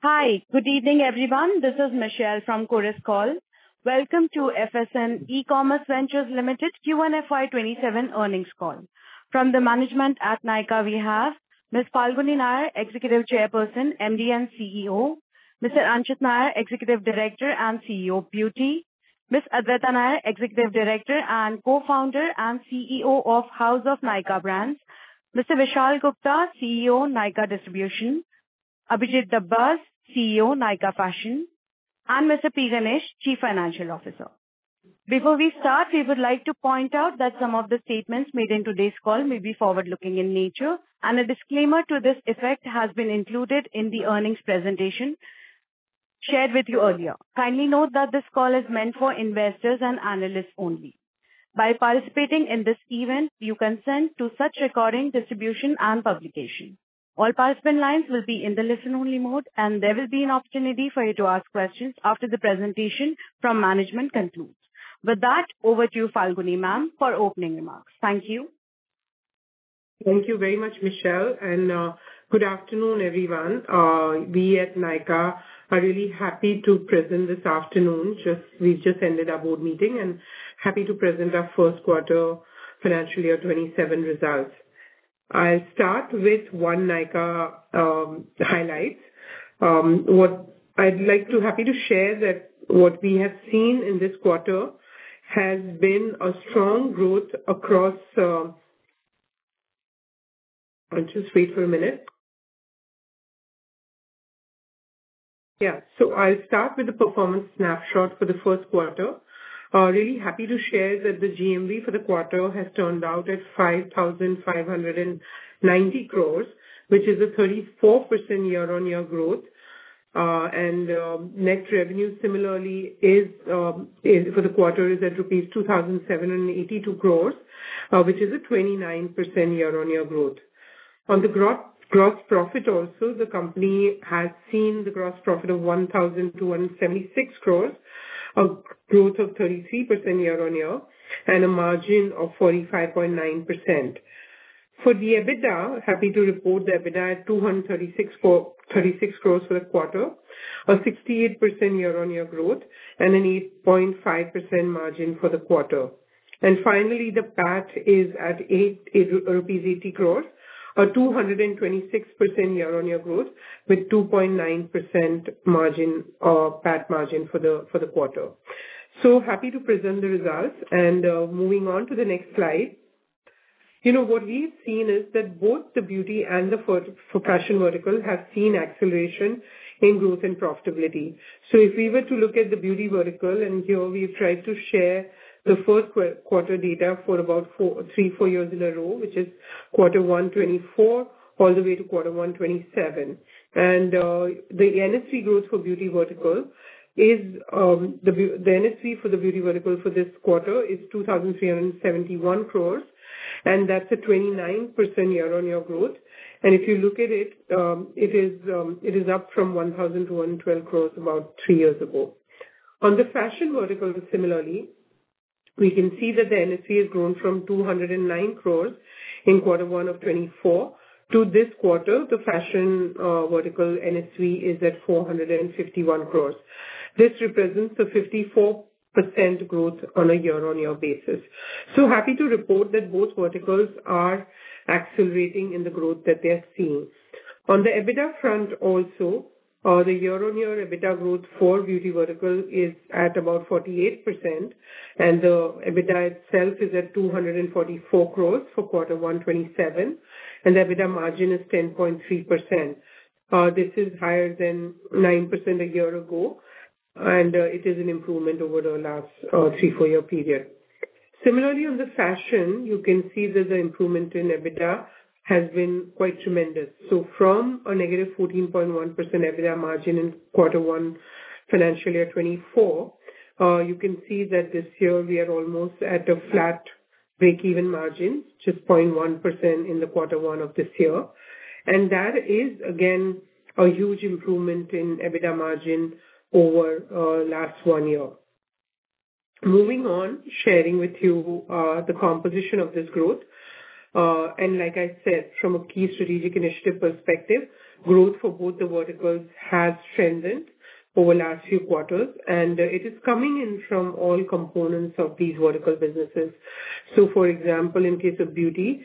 Hi, good evening, everyone. This is Michelle from Chorus Call. Welcome to FSN E-Commerce Ventures Limited Q1 FY27 earnings call. From the management at Nykaa, we have Ms. Falguni Nair, Executive Chairperson, MD and CEO, Mr. Anchit Nair, Executive Director and CEO, Beauty, Ms. Adwaita Nair, Executive Director and Co-founder and CEO of House of Nykaa Brands, Mr. Vishal Gupta, CEO, Nykaa Distribution, Abhijit Dabbas, CEO, Nykaa Fashion, and Mr. P. Ganesh, Chief Financial Officer. Before we start, we would like to point out that some of the statements made in today's call may be forward-looking in nature, and a disclaimer to this effect has been included in the earnings presentation shared with you earlier. Kindly note that this call is meant for investors and analysts only. By participating in this event, you consent to such recording, distribution, and publication. All participant lines will be in the listen-only mode, and there will be an opportunity for you to ask questions after the presentation from management concludes. With that, over to you, Falguni ma'am, for opening remarks. Thank you. Thank you very much, Michelle, and good afternoon, everyone. We at Nykaa are really happy to present this afternoon. We've just ended our board meeting and happy to present our first quarter financial year 27 results. I'll start with one Nykaa highlights. Happy to share that what we have seen in this quarter has been a strong growth across. I'll just wait for a minute. Yeah, so I'll start with the performance snapshot for the first quarter. Really happy to share that the GMV for the quarter has turned out at 5,590 crores, which is a 34% year-on-year growth. And net revenue similarly is for the quarter is at rupees 2,782 crores, which is a 29% year-on-year growth. On the gross profit also, the company has seen the gross profit of 1,276 crores, a growth of 33% year-on-year, and a margin of 45.9%. For the EBITDA, happy to report the EBITDA at 236 crores for the quarter, a 68% year-on-year growth, and an 8.5% margin for the quarter. And finally, the PAT is at rupees 80 crores, a 226% year-on-year growth with 2.9% margin or PAT margin for the quarter. So happy to present the results, and moving on to the next slide. You know, what we've seen is that both the beauty and the fashion vertical have seen acceleration in growth and profitability. So if we were to look at the beauty vertical, and here we've tried to share the first quarter data for about 4 years in a row, which is quarter 1 24 all the way to quarter 1 27. And the NSV growth for beauty vertical is the NSV for the beauty vertical for this quarter is 2,371 crores, and that's a 29% year-on-year growth. And if you look at it, it is up from 1,212 crores about 3 years ago. On the fashion vertical, similarly, we can see that the NSV has grown from 209 crores in quarter 1 of 24 to this quarter. The fashion vertical NSV is at 451 crores. This represents a 54% growth on a year-on-year basis. So happy to report that both verticals are accelerating in the growth that they're seeing. On the EBITDA front also, the year-on-year EBITDA growth for beauty vertical is at about 48%, and the EBITDA itself is at 244 crores for quarter 127, and the EBITDA margin is 10.3%. This is higher than 9% a year ago, and it is an improvement over the last 3-4 year period. Similarly, on the fashion, you can see that the improvement in EBITDA has been quite tremendous. So from a negative 14.1% EBITDA margin in quarter 1 financial year 24, you can see that this year we are almost at a flat break-even margin, just 0.1% in the quarter 1 of this year. And that is, again, a huge improvement in EBITDA margin over last 1 year. Moving on, sharing with you the composition of this growth. And like I said, from a key strategic initiative perspective, growth for both the verticals has strengthened over last few quarters, and it is coming in from all components of these vertical businesses. So, for example, in case of beauty,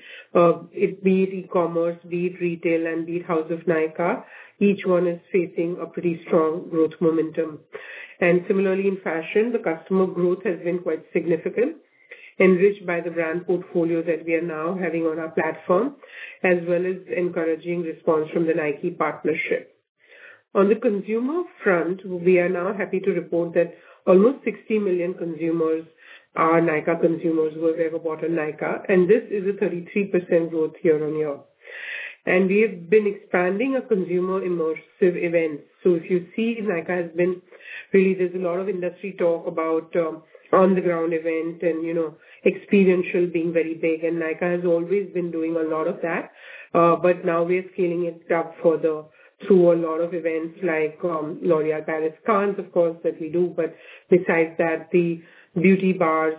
be it e-commerce, be it retail, and be it House of Nykaa, each one is facing a pretty strong growth momentum. And similarly, in fashion, the customer growth has been quite significant, enriched by the brand portfolio that we are now having on our platform, as well as encouraging response from the Nike partnership. On the consumer front, we are now happy to report that almost 60 million consumers are Nykaa consumers who have ever bought on Nykaa, and this is a 33% growth year on year. And we have been expanding our consumer immersive events. So if you see, Nykaa has been really, there's a lot of industry talk about on-the-ground event and, experiential being very big, and Nykaa has always been doing a lot of that, but now we are scaling it up further through a lot of events like L'Oreal Paris Cannes, of course, that we do. But besides that, the beauty bars,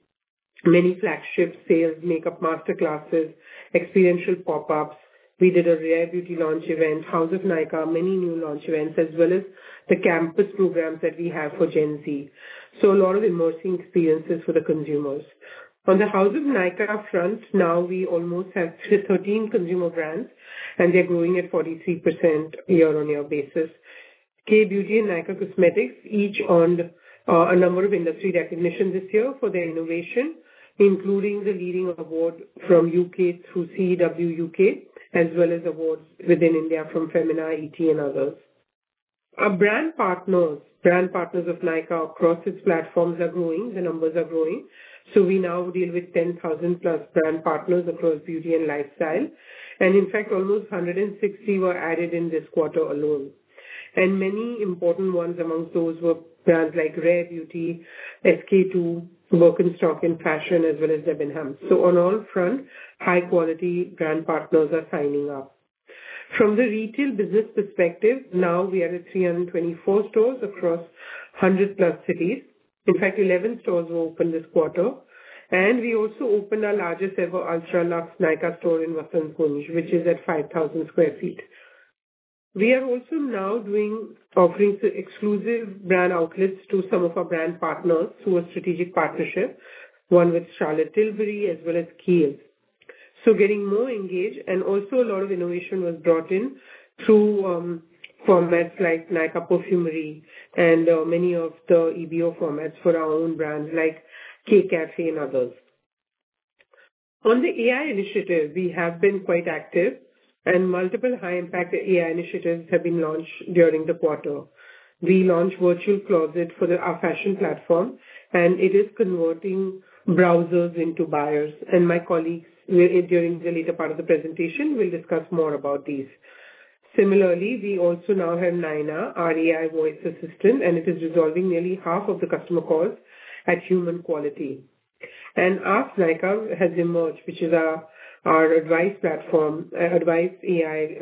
many flagship sales, makeup masterclasses, experiential pop-ups. We did a Rare Beauty launch event, House of Nykaa, many new launch events, as well as the campus programs that we have for Gen Z. So a lot of immersing experiences for the consumers. On the House of Nykaa front, now we almost have 13 consumer brands, and they're growing at 43% year-on-year basis. K-Beauty and Nykaa Cosmetics each earned a number of industry recognition this year for their innovation, including the leading award from UK through CEW UK, as well as awards within India from Femina, ET, and others. Our brand partners of Nykaa across its platforms are growing. The numbers are growing. So we now deal with 10,000 plus brand partners across beauty and lifestyle. And in fact, almost 160 were added in this quarter alone. And many important ones amongst those were brands like Rare Beauty, SK2, Birkenstock in fashion, as well as Debenhams. So on all fronts, high quality brand partners are signing up. From the retail business perspective, now we are at 324 stores across 100 plus cities. In fact, 11 stores were opened this quarter. And we also opened our largest ever Ultra Luxe Nykaa store in Vasant Kunj, which is at 5,000 square feet. We are also now offering exclusive brand outlets to some of our brand partners through a strategic partnership, one with Charlotte Tilbury as well as Kiehl's. So getting more engaged, and also a lot of innovation was brought in through formats like Nykaa Perfumery and many of the EBO formats for our own brands like K Cafe and others. On the AI initiative, we have been quite active, and multiple high-impact AI initiatives have been launched during the quarter. We launched Virtual Closet for our fashion platform, and it is converting browsers into buyers. And my colleagues, during the later part of the presentation, will discuss more about these. Similarly, we also now have Naina, our AI voice assistant, and it is resolving nearly half of the customer calls at human quality. And Ask Nykaa has emerged, which is our advice platform, advice AI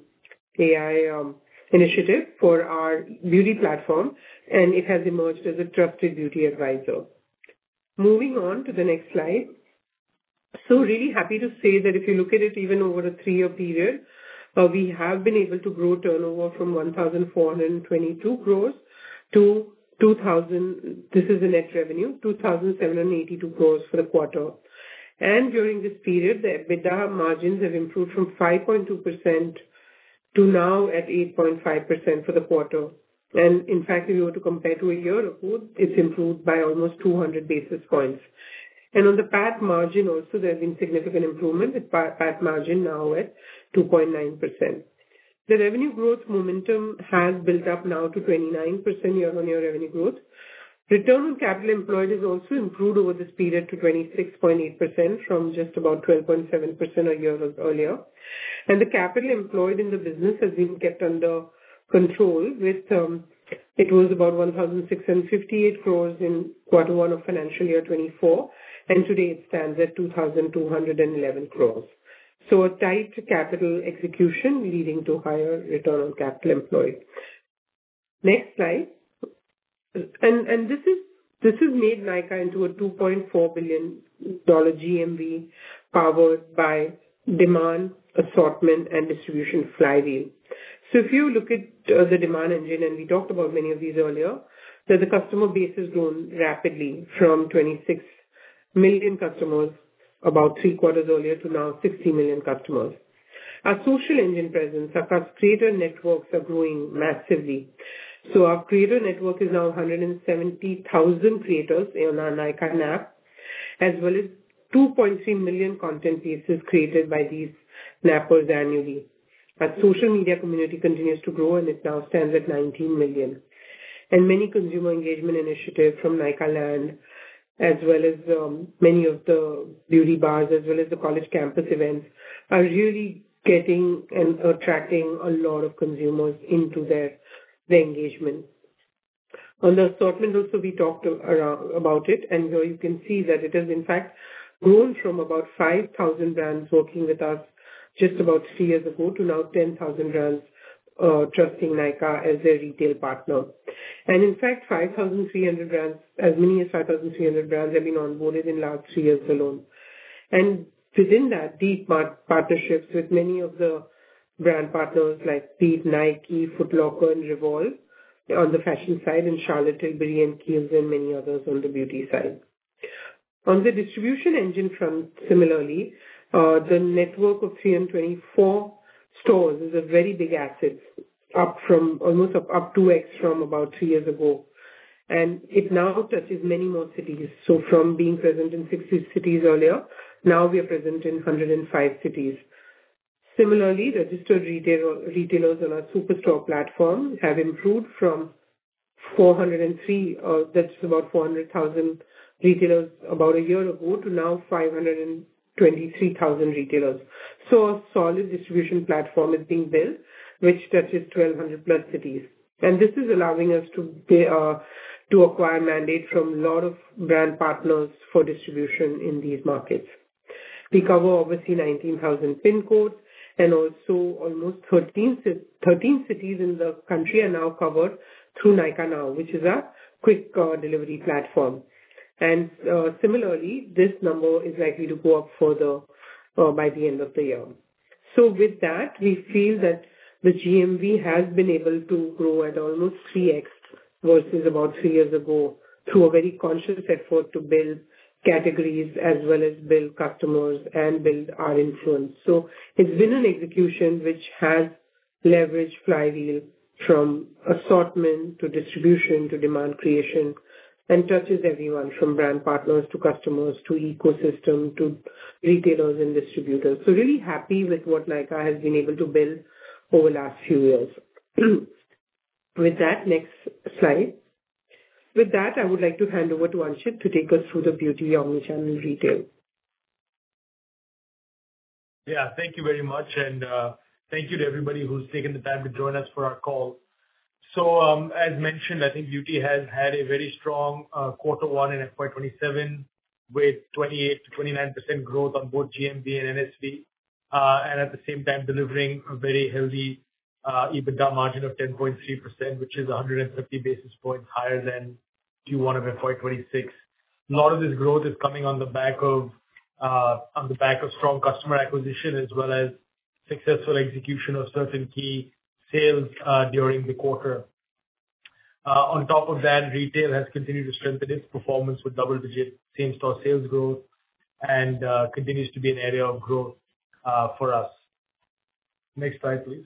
initiative for our beauty platform, and it has emerged as a trusted beauty advisor. Moving on to the next slide. So really happy to say that if you look at it even over a 3-year period, we have been able to grow turnover from 1,422 crores to 2,000, this is the net revenue, 2,782 crores for the quarter. And during this period, the EBITDA margins have improved from 5.2% to now at 8.5% for the quarter. And in fact, if you were to compare to a year ago, it's improved by almost 200 basis points. And on the PAT margin also, there has been significant improvement with PAT margin now at 2.9%. The revenue growth momentum has built up now to 29% year-on-year revenue growth. Return on capital employed has also improved over this period to 26.8% from just about 12.7% a year earlier. And the capital employed in the business has been kept under control with, it was about 1,658 crores in quarter one of financial year 24, and today it stands at 2,211 crores. So a tight capital execution leading to higher return on capital employed. Next slide. And this has made Nykaa into a $2.4 billion GMV powered by demand, assortment, and distribution flywheel. So if you look at the demand engine, and we talked about many of these earlier, that the customer base has grown rapidly from 26 million customers about 3 quarters earlier to now 60 million customers. Our social engine presence, our creator networks are growing massively. So our creator network is now 170,000 creators on our Nykaa app, as well as 2.3 million content pieces created by these nappers annually. Our social media community continues to grow, and it now stands at 19 million. And many consumer engagement initiatives from Nykaa Land, as well as many of the beauty bars, as well as the college campus events, are really getting and attracting a lot of consumers into their engagement. On the assortment also, we talked about it, and here you can see that it has in fact grown from about 5,000 brands working with us just about 3 years ago to now 10,000 brands trusting Nykaa as their retail partner. And in fact, 5,300 brands, as many as 5,300 brands have been onboarded in last 3 years alone. And within that, deep partnerships with many of the brand partners like Nike, Foot Locker, and Revolve on the fashion side, and Charlotte Tilbury and Kiehl's, and many others on the beauty side. On the distribution engine front, similarly, the network of 324 stores is a very big asset, up 2x from about 3 years ago. And it now touches many more cities. So from being present in 60 cities earlier, now we are present in 105 cities. Similarly, registered retailers on our Superstore platform have improved from 403, that's about 400,000 retailers about a year ago, to now 523,000 retailers. So a solid distribution platform is being built, which touches 1,200 plus cities. And this is allowing us to acquire mandate from a lot of brand partners for distribution in these markets. We cover obviously 19,000 pin codes, and also almost 13 cities in the country are now covered through Nykaa Now, which is a quick delivery platform. And similarly, this number is likely to go up further by the end of the year. So with that, we feel that the GMV has been able to grow at almost 3x versus about 3 years ago through a very conscious effort to build categories as well as build customers and build our influence. So it's been an execution which has leveraged flywheel from assortment to distribution to demand creation, and touches everyone from brand partners to customers to ecosystem to retailers and distributors. So really happy with what Nykaa has been able to build over the last few years. With that, next slide. With that, I would like to hand over to Anchit to take us through the beauty omnichannel retail. Yeah, thank you very much. And thank you to everybody who's taken the time to join us for our call. So as mentioned, I think beauty has had a very strong quarter one in FY27 with 28 to 29% growth on both GMV and NSV, and at the same time delivering a very healthy EBITDA margin of 10.3%, which is 150 basis points higher than Q1 of FY26. A lot of this growth is coming on the back of strong customer acquisition as well as successful execution of certain key sales during the quarter. On top of that, retail has continued to strengthen its performance with double-digit same-store sales growth and continues to be an area of growth for us. Next slide, please.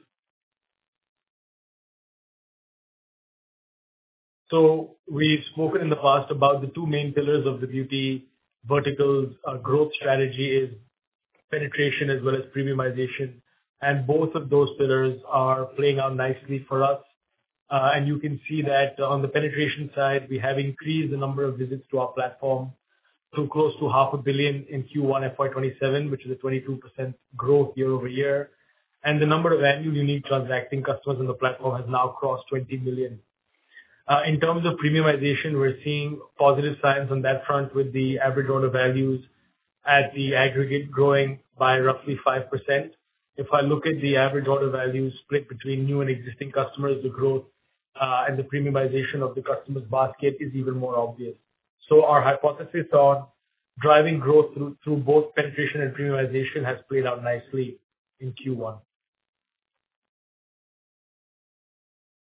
So we've spoken in the past about the two main pillars of the beauty vertical's growth strategy is penetration as well as premiumization. And both of those pillars are playing out nicely for us. And you can see that on the penetration side, we have increased the number of visits to our platform to close to 500 million in Q1 FY27, which is a 22% growth year over year. And the number of annual unique transacting customers on the platform has now crossed 20 million. In terms of premiumization, we're seeing positive signs on that front with the average order values at the aggregate growing by roughly 5%. If I look at the average order values split between new and existing customers, the growth and the premiumization of the customer's basket is even more obvious. So our hypothesis on driving growth through both penetration and premiumization has played out nicely in Q1.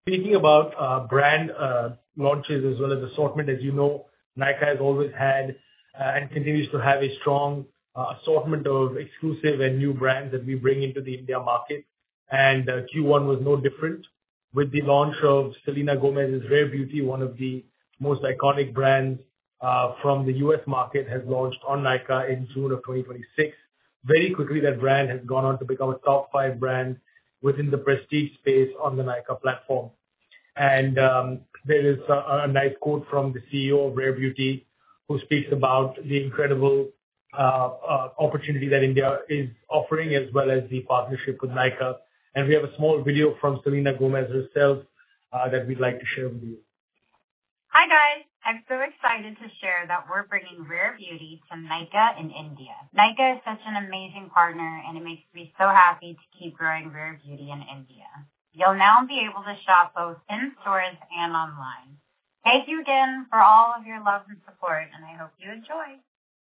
Speaking about brand launches as well as assortment, as you know, Nykaa has always had and continues to have a strong assortment of exclusive and new brands that we bring into the India market. And Q1 was no different with the launch of Selena Gomez's Rare Beauty, one of the most iconic brands from the US market, has launched on Nykaa in June of 2026. Very quickly, that brand has gone on to become a top 5 brand within the prestige space on the Nykaa platform. And there is a nice quote from the CEO of Rare Beauty, who speaks about the incredible opportunity that India is offering, as well as the partnership with Nykaa. And we have a small video from Selena Gomez herself that we'd like to share with you. Hi guys, I'm so excited to share that we're bringing Rare Beauty to Nykaa in India. Nykaa is such an amazing partner, and it makes me so happy to keep growing Rare Beauty in India. You'll now be able to shop both in stores and online. Thank you again for all of your love and support, and I hope you enjoy.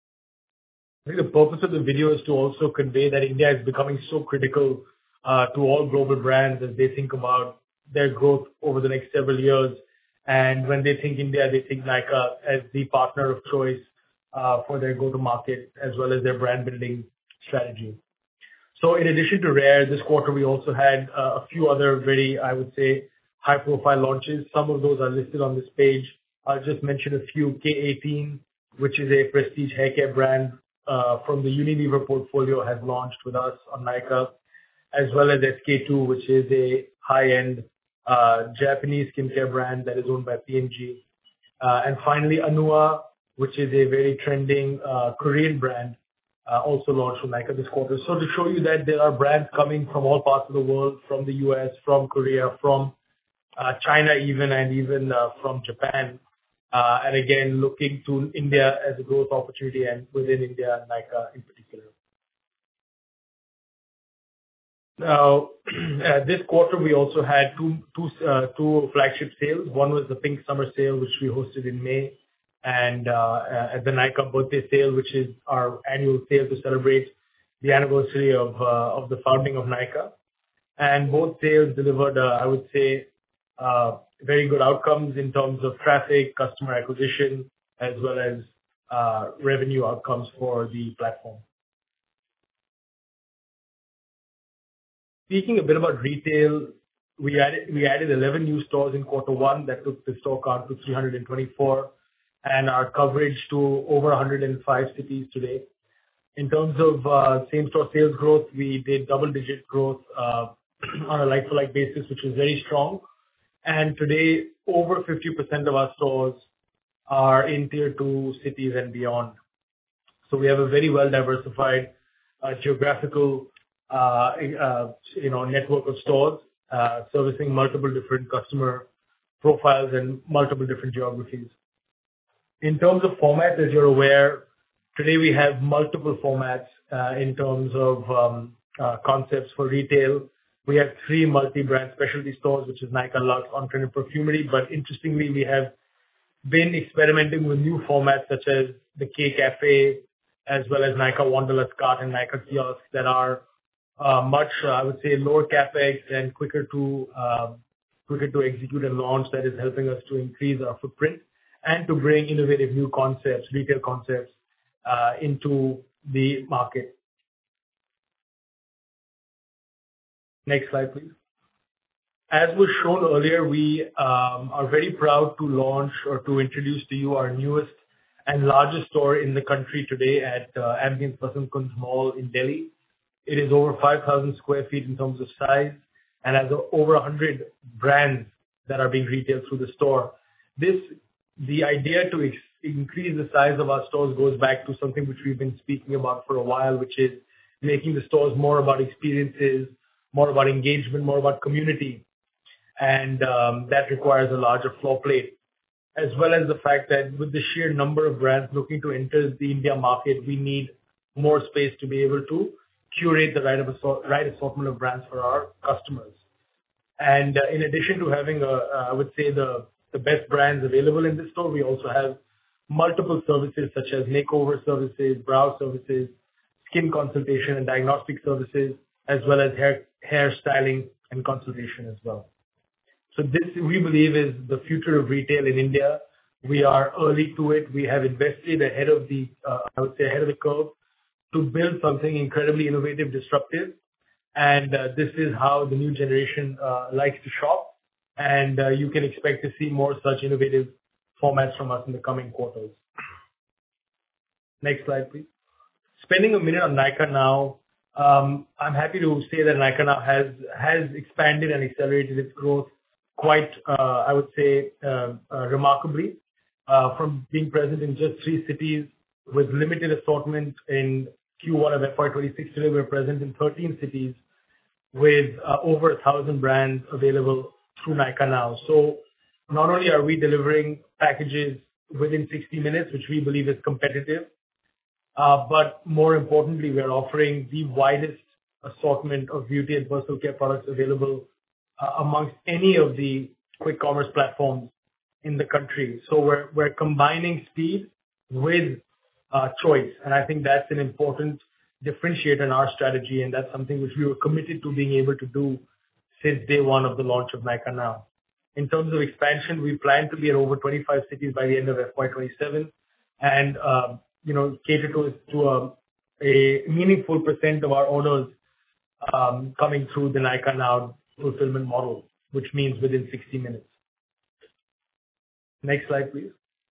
I think the purpose of the video is to also convey that India is becoming so critical to all global brands as they think about their growth over the next several years. And when they think India, they think Nykaa as the partner of choice for their go-to-market as well as their brand building strategy. So in addition to Rare, this quarter we also had a few other very, I would say, high-profile launches. Some of those are listed on this page. I'll just mention a few. K18, which is a prestige haircare brand from the Unilever portfolio, has launched with us on Nykaa, as well as SK-II, which is a high-end Japanese skincare brand that is owned by P&G. And finally, Anua, which is a very trending Korean brand, also launched on Nykaa this quarter. So to show you that there are brands coming from all parts of the world, from the US, from Korea, from China even, and even from Japan. And again, looking to India as a growth opportunity, and within India, Nykaa in particular. Now, this quarter, we also had two flagship sales. One was the Pink Summer Sale, which we hosted in May, and at the Nykaa Birthday Sale, which is our annual sale to celebrate the anniversary of the founding of Nykaa. And both sales delivered, I would say, very good outcomes in terms of traffic, customer acquisition, as well as revenue outcomes for the platform. Speaking a bit about retail, we added 11 new stores in quarter one. That took the store count to 324, and our coverage to over 105 cities today. In terms of same-store sales growth, we did double-digit growth on a like-for-like basis, which was very strong. And today, over 50% of our stores are in Tier 2 cities and beyond. So we have a very well-diversified geographical network of stores servicing multiple different customer profiles and multiple different geographies. In terms of format, as you're aware, today we have multiple formats in terms of concepts for retail. We have 3 multi-brand specialty stores, which is Nykaa Luxe, On Trend, and Perfumery. But interestingly, we have been experimenting with new formats such as the K Cafe, as well as Nykaa Wanderlust Cart and Nykaa Kiosk, that are much, I would say, lower capex and quicker to execute and launch. That is helping us to increase our footprint and to bring innovative new concepts, retail concepts, into the market. Next slide, please. As was shown earlier, we are very proud to launch or to introduce to you our newest and largest store in the country today at Ambience Vasant Kunj Mall in Delhi. It is over 5,000 square feet in terms of size and has over 100 brands that are being retailed through the store. The idea to increase the size of our stores goes back to something which we've been speaking about for a while, which is making the stores more about experiences, more about engagement, more about community. And that requires a larger floor plate, as well as the fact that with the sheer number of brands looking to enter the India market, we need more space to be able to curate the right assortment of brands for our customers. And in addition to having, I would say, the best brands available in this store, we also have multiple services such as makeover services, brow services, skin consultation and diagnostic services, as well as hair styling and consultation as well. So this, we believe, is the future of retail in India. We are early to it. We have invested ahead of the, I would say, ahead of the curve to build something incredibly innovative, disruptive. And this is how the new generation likes to shop. And you can expect to see more such innovative formats from us in the coming quarters. Next slide, please. Spending a minute on Nykaa Now. I'm happy to say that Nykaa Now has expanded and accelerated its growth quite, I would say, remarkably. From being present in just 3 cities with limited assortment in Q1 of FY26, today we're present in 13 cities with over 1,000 brands available through Nykaa Now. So not only are we delivering packages within 60 minutes, which we believe is competitive, but more importantly, we're offering the widest assortment of beauty and personal care products available amongst any of the quick commerce platforms in the country. So we're combining speed with choice, and I think that's an important differentiator in our strategy, and that's something which we were committed to being able to do since day one of the launch of Nykaa Now. In terms of expansion, we plan to be at over 25 cities by the end of FY27, and cater to a meaningful % of our orders coming through the Nykaa Now fulfillment model, which means within 60 minutes. Next slide, please.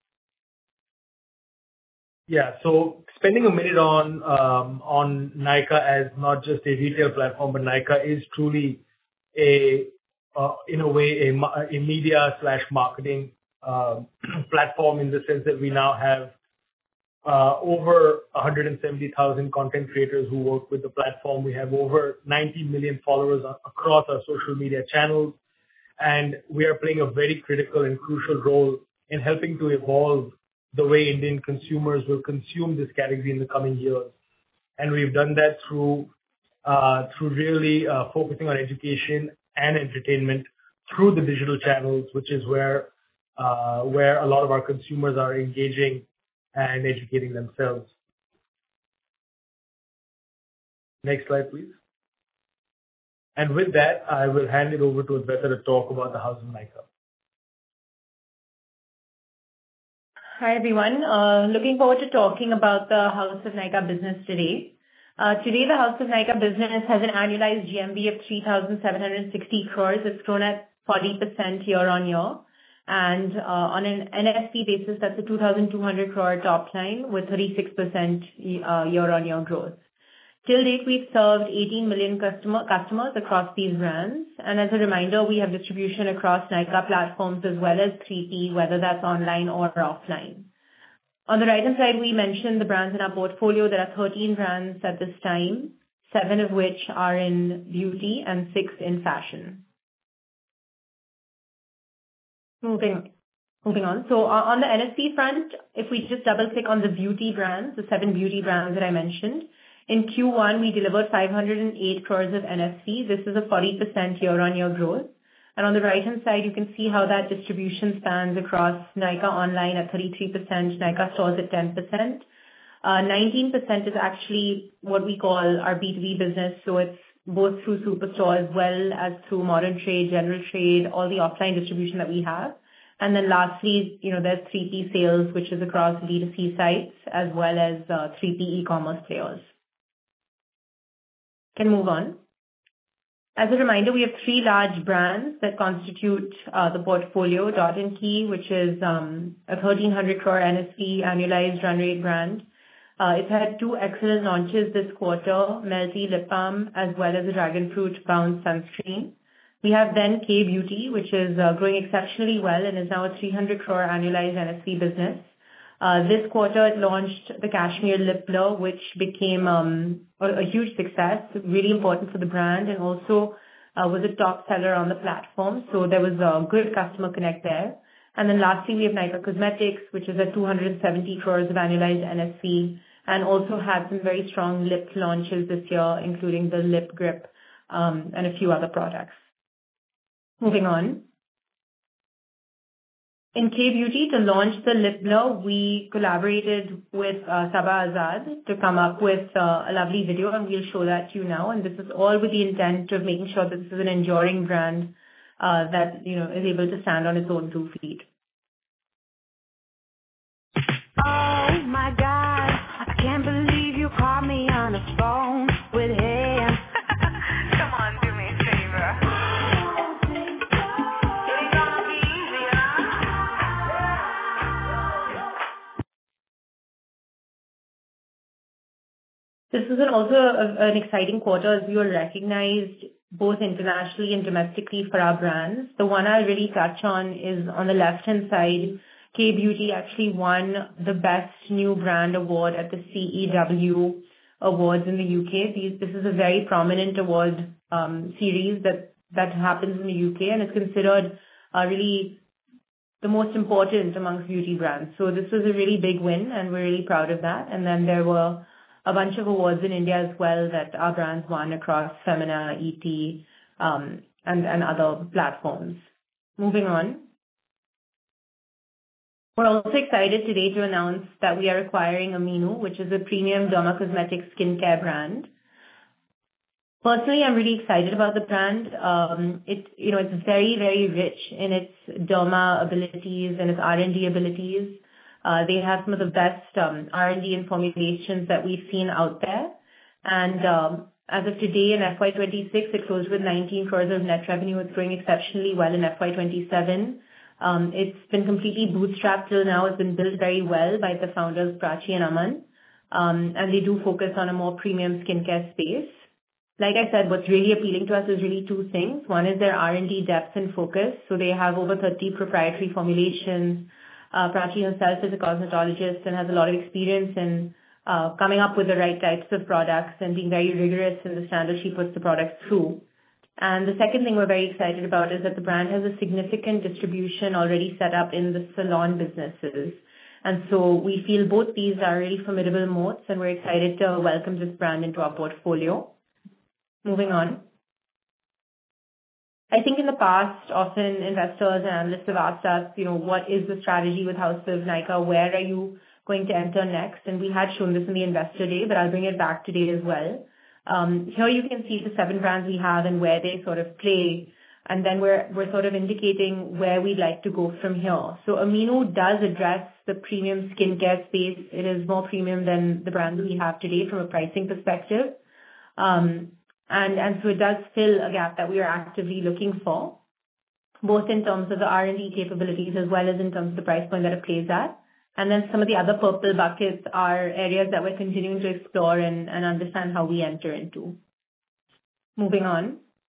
Yeah, so spending a minute on Nykaa as not just a retail platform, but Nykaa is truly in a way a media/marketing platform, in the sense that we now have over 170,000 content creators who work with the platform. We have over 90 million followers across our social media channels, and we are playing a very critical and crucial role in helping to evolve the way Indian consumers will consume this category in the coming years. And we've done that through really focusing on education and entertainment through the digital channels, which is where a lot of our consumers are engaging and educating themselves. Next slide, please. And with that, I will hand it over to Adwaita to talk about the House of Nykaa. Hi, everyone. Looking forward to talking about the House of Nykaa business today. Today, the House of Nykaa business has an annualized GMV of 3,760 crores. It's grown at 40% year on year. And on an NFP basis, that's a 2,200 crore top line with 36% year-on-year growth. Till date, we've served 18 million customers across these brands. And as a reminder, we have distribution across Nykaa platforms as well as 3P, whether that's online or offline. On the right-hand side, we mentioned the brands in our portfolio. There are 13 brands at this time, 7 of which are in beauty and 6 in fashion. Moving on. So on the NFP front, if we just double-click on the beauty brands, the 7 beauty brands that I mentioned, in Q1, we delivered 508 crores of NFP. This is a 40% year-on-year growth. And on the right-hand side, you can see how that distribution spans across Nykaa online at 33%, Nykaa stores at 10%. 19% is actually what we call our B2B business. So it's both through Superstore as well as through modern trade, general trade, all the offline distribution that we have. And then lastly, there's 3P sales, which is across B2C sites as well as 3P e-commerce players. Can move on. As a reminder, we have 3 large brands that constitute the portfolio. Dot & Key, which is a 1,300 crore NFP annualized run rate brand. It's had 2 excellent launches this quarter, Melty Lip Balm as well as a Dragon Fruit Bounce Sunscreen. We have then Kay Beauty, which is growing exceptionally well and is now a 300 crore annualized NFP business. This quarter, it launched the Cashmere Lip Blur, which became a huge success, really important for the brand, and also was a top seller on the platform. So there was a good customer connect there. And then lastly, we have Nykaa Cosmetics, which is at 270 crores of annualized NFP, and also had some very strong lip launches this year, including the Lip Grip and a few other products. Moving on. In Kay Beauty, to launch the Lip Blur, we collaborated with Sabah Azad to come up with a lovely video, and we'll show that to you now. And this is all with the intent of making sure that this is an enduring brand that is able to stand on its own 2 feet. Oh my God, I can't believe you caught me on the phone with him. Come on, do me a favor. It's gonna be easy, This is also an exciting quarter as we were recognized both internationally and domestically for our brands. The one I'll really touch on is on the left-hand side. K-Beauty actually won the Best New Brand Award at the CEW Awards in the UK. This is a very prominent award series that happens in the UK, and it's considered really the most important amongst beauty brands. So this was a really big win, and we're really proud of that. And then there were a bunch of awards in India as well that our brands won across Femina, ET, and other platforms. Moving on. We're also excited today to announce that we are acquiring Aminu, which is a premium dermacosmetic skincare brand. Personally, I'm really excited about the brand. It's very, very rich in its derma abilities and its R&D abilities. They have some of the best R&D and formulations that we've seen out there. And as of today in FY26, it closed with 19 crores of net revenue. It's growing exceptionally well in FY27. It's been completely bootstrapped till now. It's been built very well by the founders, Prachi and Aman. And they do focus on a more premium skincare space. Like I said, what's really appealing to us is really 2 things. One is their R&D depth and focus. So they have over 30 proprietary formulations. Prachi herself is a cosmetologist and has a lot of experience in coming up with the right types of products and being very rigorous in the standards she puts the products through. And the second thing we're very excited about is that the brand has a significant distribution already set up in the salon businesses. And so we feel both these are really formidable moats, and we're excited to welcome this brand into our portfolio. Moving on. I think in the past, often investors and analysts have asked us, what is the strategy with House of Nykaa? Where are you going to enter next? And we had shown this in the Investor Day, but I'll bring it back today as well. Here you can see the 7 brands we have and where they sort of play. And then we're sort of indicating where we'd like to go from here. So Aminu does address the premium skincare space. It is more premium than the brands we have today from a pricing perspective. And so it does fill a gap that we are actively looking for, both in terms of the R&D capabilities as well as in terms of the price point that it plays at. And then some of the other purple buckets are areas that we're continuing to explore and understand how we enter into. Moving on.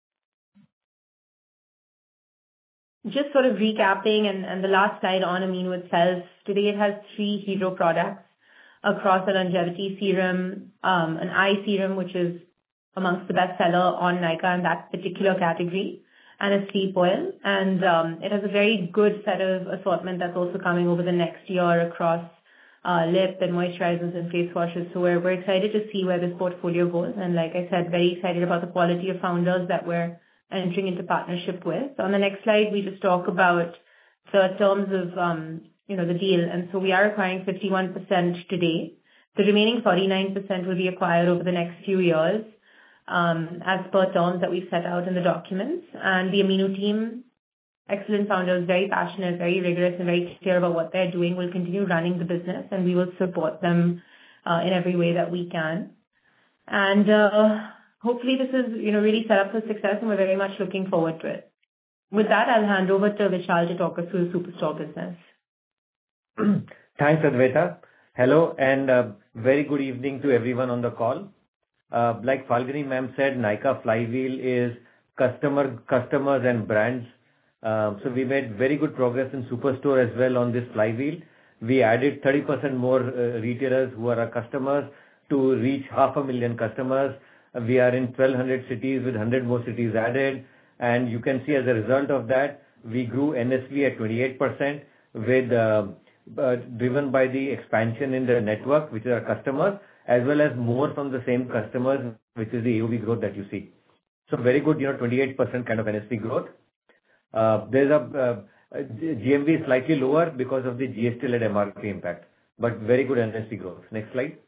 Just sort of recapping and the last slide on Aminu itself. Today it has 3 hero products across a longevity serum, an eye serum, which is amongst the best seller on Nykaa in that particular category, and a sleep oil. And it has a very good set of assortment that's also coming over the next year across lip and moisturizers and face washes. So we're excited to see where this portfolio goes. And like I said, very excited about the quality of founders that we're entering into partnership with. On the next slide, we just talk about the terms of the deal. And so we are acquiring 51% today. The remaining 49% will be acquired over the next few years, as per terms that we've set out in the documents. And the Aminu team, excellent founders, very passionate, very rigorous, and very clear about what they're doing, will continue running the business, and we will support them in every way that we can. And hopefully this is really set up for success, and we're very much looking forward to it. With that, I'll hand over to Vishal to talk us through the Superstore business. Thanks, Adwaita. Hello, and very good evening to everyone on the call. Like Falguni ma'am said, Nykaa Flywheel is customers and brands. So we made very good progress in Superstore as well on this flywheel. We added 30% more retailers who are our customers to reach 500,000 customers. We are in 1,200 cities with 100 more cities added. And you can see as a result of that, we grew NSV at 28% with driven by the expansion in the network, which is our customers, as well as more from the same customers, which is the AOV growth that you see. So very good, 28% kind of NSV growth. There's a GMV is slightly lower because of the GST-led MRP impact, but very good NSV growth. Next slide.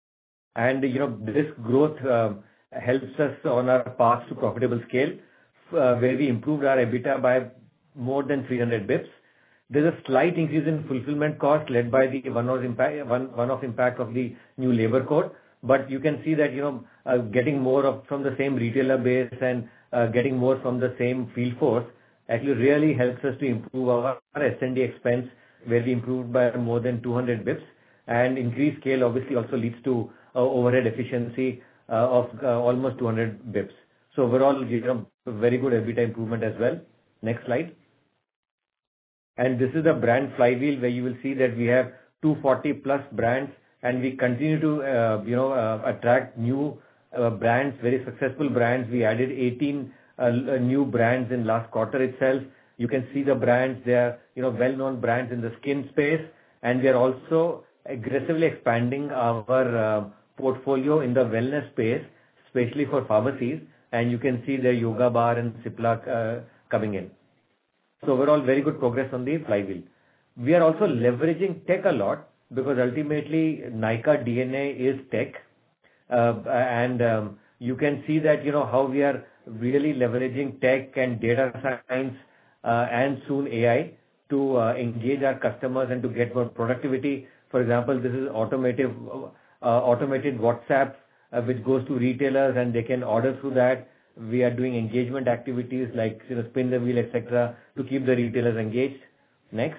And this growth helps us on our path to profitable scale. where we improved our EBITDA by more than 300 basis points. There's a slight increase in fulfillment cost led by the one-off impact of the new labor code. But you can see that, getting more from the same retailer base and getting more from the same field force actually really helps us to improve our S&D expense, where we improved by more than 200 basis points. And increased scale obviously also leads to overhead efficiency of almost 200 basis points. So overall, very good EBITDA improvement as well. Next slide. And this is the brand flywheel, where you will see that we have 240 plus brands, and we continue to attract new brands, very successful brands. We added 18 new brands in last quarter itself. You can see the brands. They are well-known brands in the skin space, and we are also aggressively expanding our portfolio in the wellness space, especially for pharmacies. And you can see the Yoga Bar and Cipla coming in. So overall, very good progress on the flywheel. We are also leveraging tech a lot, because ultimately Nykaa DNA is tech. And you can see that, how we are really leveraging tech and data science and soon AI to engage our customers and to get more productivity. For example, this is automated WhatsApp, which goes to retailers and they can order through that. We are doing engagement activities like spin the wheel, etc., to keep the retailers engaged. Next.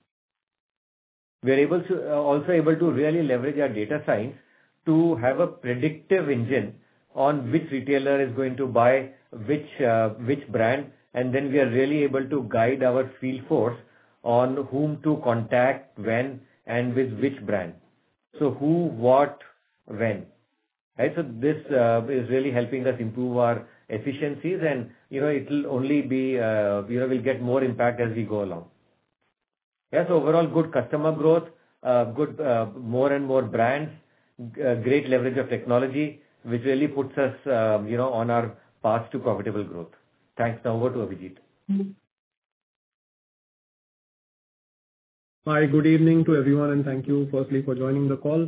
We are also able to really leverage our data science to have a predictive engine on which retailer is going to buy which brand, and then we are really able to guide our field force on whom to contact, when, and with which brand. So who, what, when. Right? So this is really helping us improve our efficiencies, and it will only be we'll get more impact as we go along. Yes, overall good customer growth, good more and more brands, great leverage of technology, which really puts us on our path to profitable growth. Thanks. Now over to Abhijit. Hi, good evening to everyone, and thank you firstly for joining the call.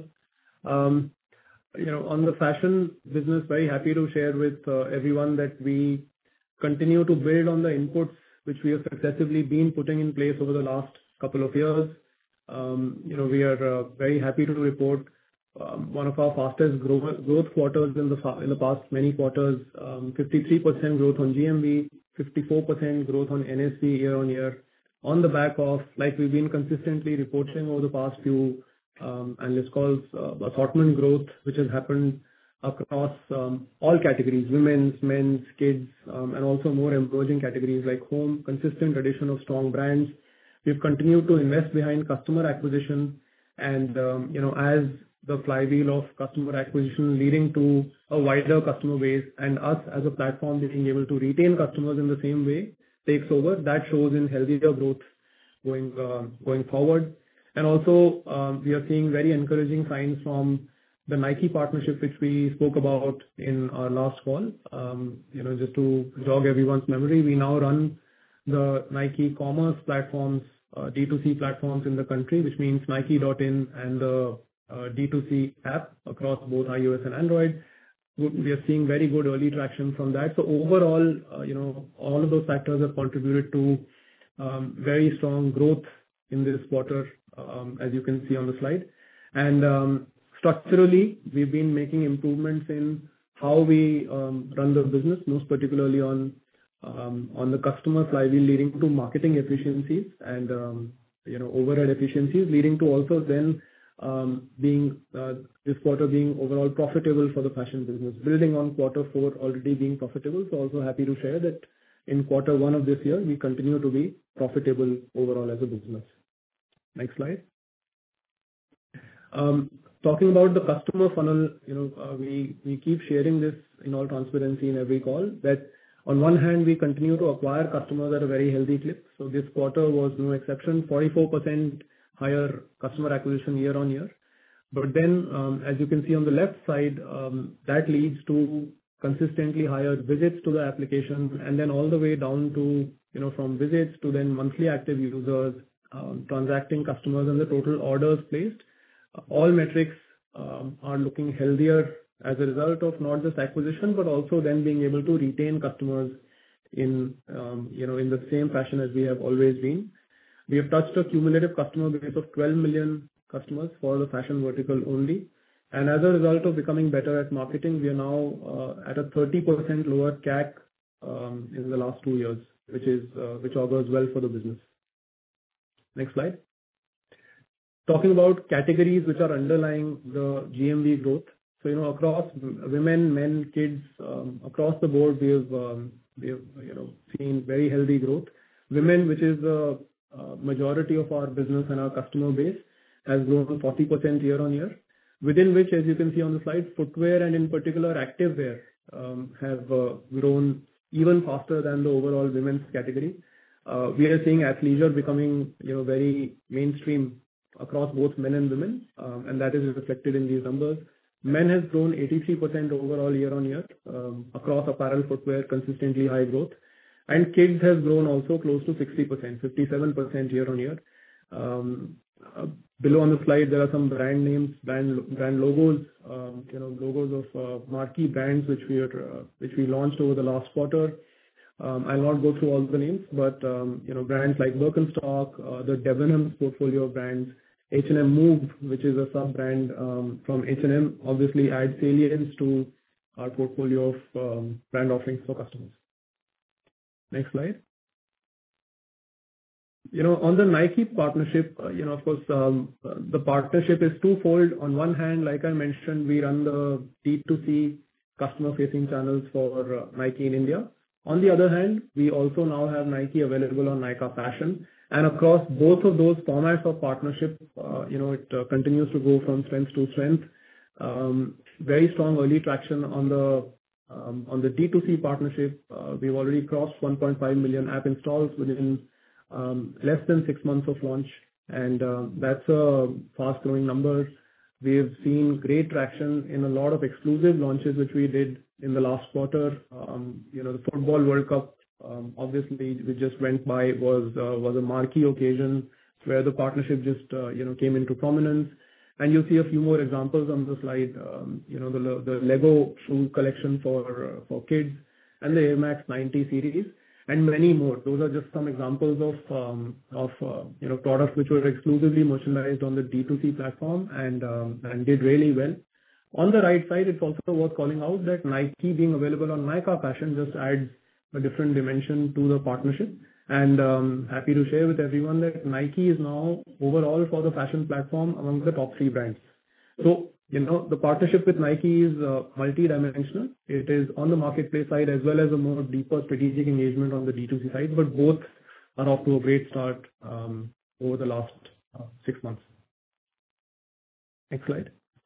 On the fashion business, very happy to share with everyone that we continue to build on the inputs which we have successively been putting in place over the last couple of years. We are very happy to report one of our fastest growth quarters in the past many quarters, 53% growth on GMV, 54% growth on NSV year on year, on the back of, like we've been consistently reporting over the past few analyst calls, assortment growth, which has happened across all categories, women's, men's, kids, and also more emerging categories like home, consistent addition of strong brands. We've continued to invest behind customer acquisition, and as the flywheel of customer acquisition leading to a wider customer base, and us as a platform being able to retain customers in the same way takes over, that shows in healthier growth going forward. And also, we are seeing very encouraging signs from the Nike partnership, which we spoke about in our last call. Just to jog everyone's memory, we now run the Nike commerce platforms, D2C platforms in the country, which means Nike.in and the D2C app across both iOS and Android. We are seeing very good early traction from that. So overall, all of those factors have contributed to very strong growth in this quarter, as you can see on the slide. And structurally, we've been making improvements in how we run the business, most particularly on the customer flywheel, leading to marketing efficiencies and overhead efficiencies, leading to also then this quarter being overall profitable for the fashion business, building on quarter 4 already being profitable. So also happy to share that in quarter 1 of this year, we continue to be profitable overall as a business. Next slide. Talking about the customer funnel, we keep sharing this in all transparency in every call, that on one hand, we continue to acquire customers at a very healthy clip. So this quarter was no exception, 44% higher customer acquisition year on year. But then, as you can see on the left side, that leads to consistently higher visits to the application, and then all the way down to, from visits to then monthly active users, transacting customers, and the total orders placed. All metrics are looking healthier as a result of not just acquisition, but also then being able to retain customers in the same fashion as we have always been. We have touched a cumulative customer base of 12 million customers for the fashion vertical only. And as a result of becoming better at marketing, we are now at a 30% lower CAC in the last 2 years, which augurs well for the business. Next slide. Talking about categories which are underlying the GMV growth. So, across women, men, kids, across the board, we have seen very healthy growth. Women, which is the majority of our business and our customer base, has grown 40% year-on-year, within which, as you can see on the slide, footwear and in particular activewear have grown even faster than the overall women's category. We are seeing athleisure becoming very mainstream across both men and women, and that is reflected in these numbers. Men has grown 83% overall year-on-year across apparel, footwear, consistently high growth. And kids has grown also close to 60%, 57% year-on-year. Below on the slide, there are some brand names, brand logos, logos of marquee brands which we launched over the last quarter. I'll not go through all the names, but brands like Birkenstock, the Debenhams portfolio of brands, H&M Move, which is a sub-brand from H&M, obviously adds salience to our portfolio of brand offerings for customers. Next slide. On the Nike partnership, of course, the partnership is twofold. On one hand, like I mentioned, we run the D2C customer-facing channels for Nike in India. On the other hand, we also now have Nike available on Nykaa Fashion. And across both of those formats of partnership, it continues to go from strength to strength. Very strong early traction on the D2C partnership. We've already crossed 1.5 million app installs within less than 6 months of launch, and that's a fast-growing number. We have seen great traction in a lot of exclusive launches which we did in the last quarter. The Football World Cup, obviously, we just went by, was a marquee occasion where the partnership just came into prominence. And you'll see a few more examples on the slide. The Lego shoe collection for kids and the Air Max 90 series, and many more. Those are just some examples of products which were exclusively merchandised on the D2C platform and did really well. On the right side, it's also worth calling out that Nike being available on Nykaa Fashion just adds a different dimension to the partnership. And happy to share with everyone that Nike is now overall for the fashion platform among the top 3 brands. So, the partnership with Nike is multi-dimensional. It is on the marketplace side as well as a more deeper strategic engagement on the D2C side, but both are off to a great start over the last 6 months. Next slide.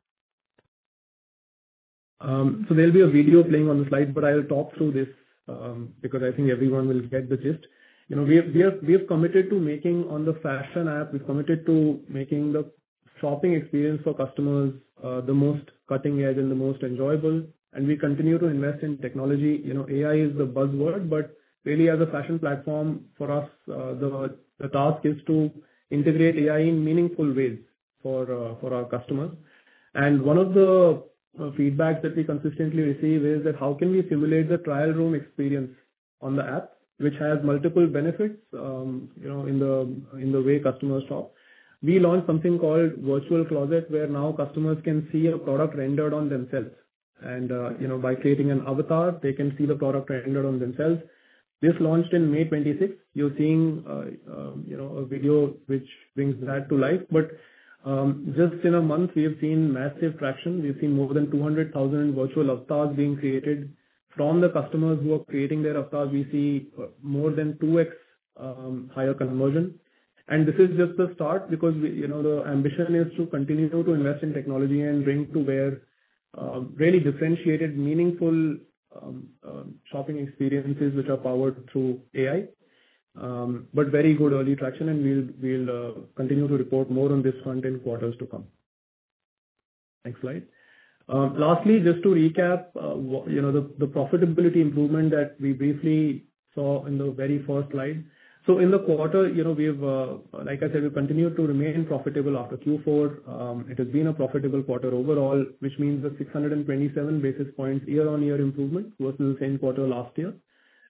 So there'll be a video playing on the slide, but I'll talk through this because I think everyone will get the gist. We have committed to making on the fashion app, we've committed to making the shopping experience for customers the most cutting edge and the most enjoyable. And we continue to invest in technology. AI is the buzzword, but really as a fashion platform for us, the task is to integrate AI in meaningful ways for our customers. And one of the feedbacks that we consistently receive is that how can we simulate the trial room experience on the app, which has multiple benefits, in the way customers shop. We launched something called Virtual Closet, where now customers can see a product rendered on themselves. And, by creating an avatar, they can see the product rendered on themselves. This launched in May 26th. You're seeing, a video which brings that to life. But just in a month, we have seen massive traction. We've seen more than 200,000 virtual avatars being created. From the customers who are creating their avatars, we see more than 2x higher conversion. And this is just the start because the ambition is to continue to invest in technology and bring to bear really differentiated, meaningful shopping experiences which are powered through AI. But very good early traction, and we'll continue to report more on this front in quarters to come. Next slide. Lastly, just to recap, the profitability improvement that we briefly saw in the very first slide. So in the quarter, we've, like I said, we continue to remain profitable after Q4. It has been a profitable quarter overall, which means a 627 basis points year-on-year improvement versus the same quarter last year.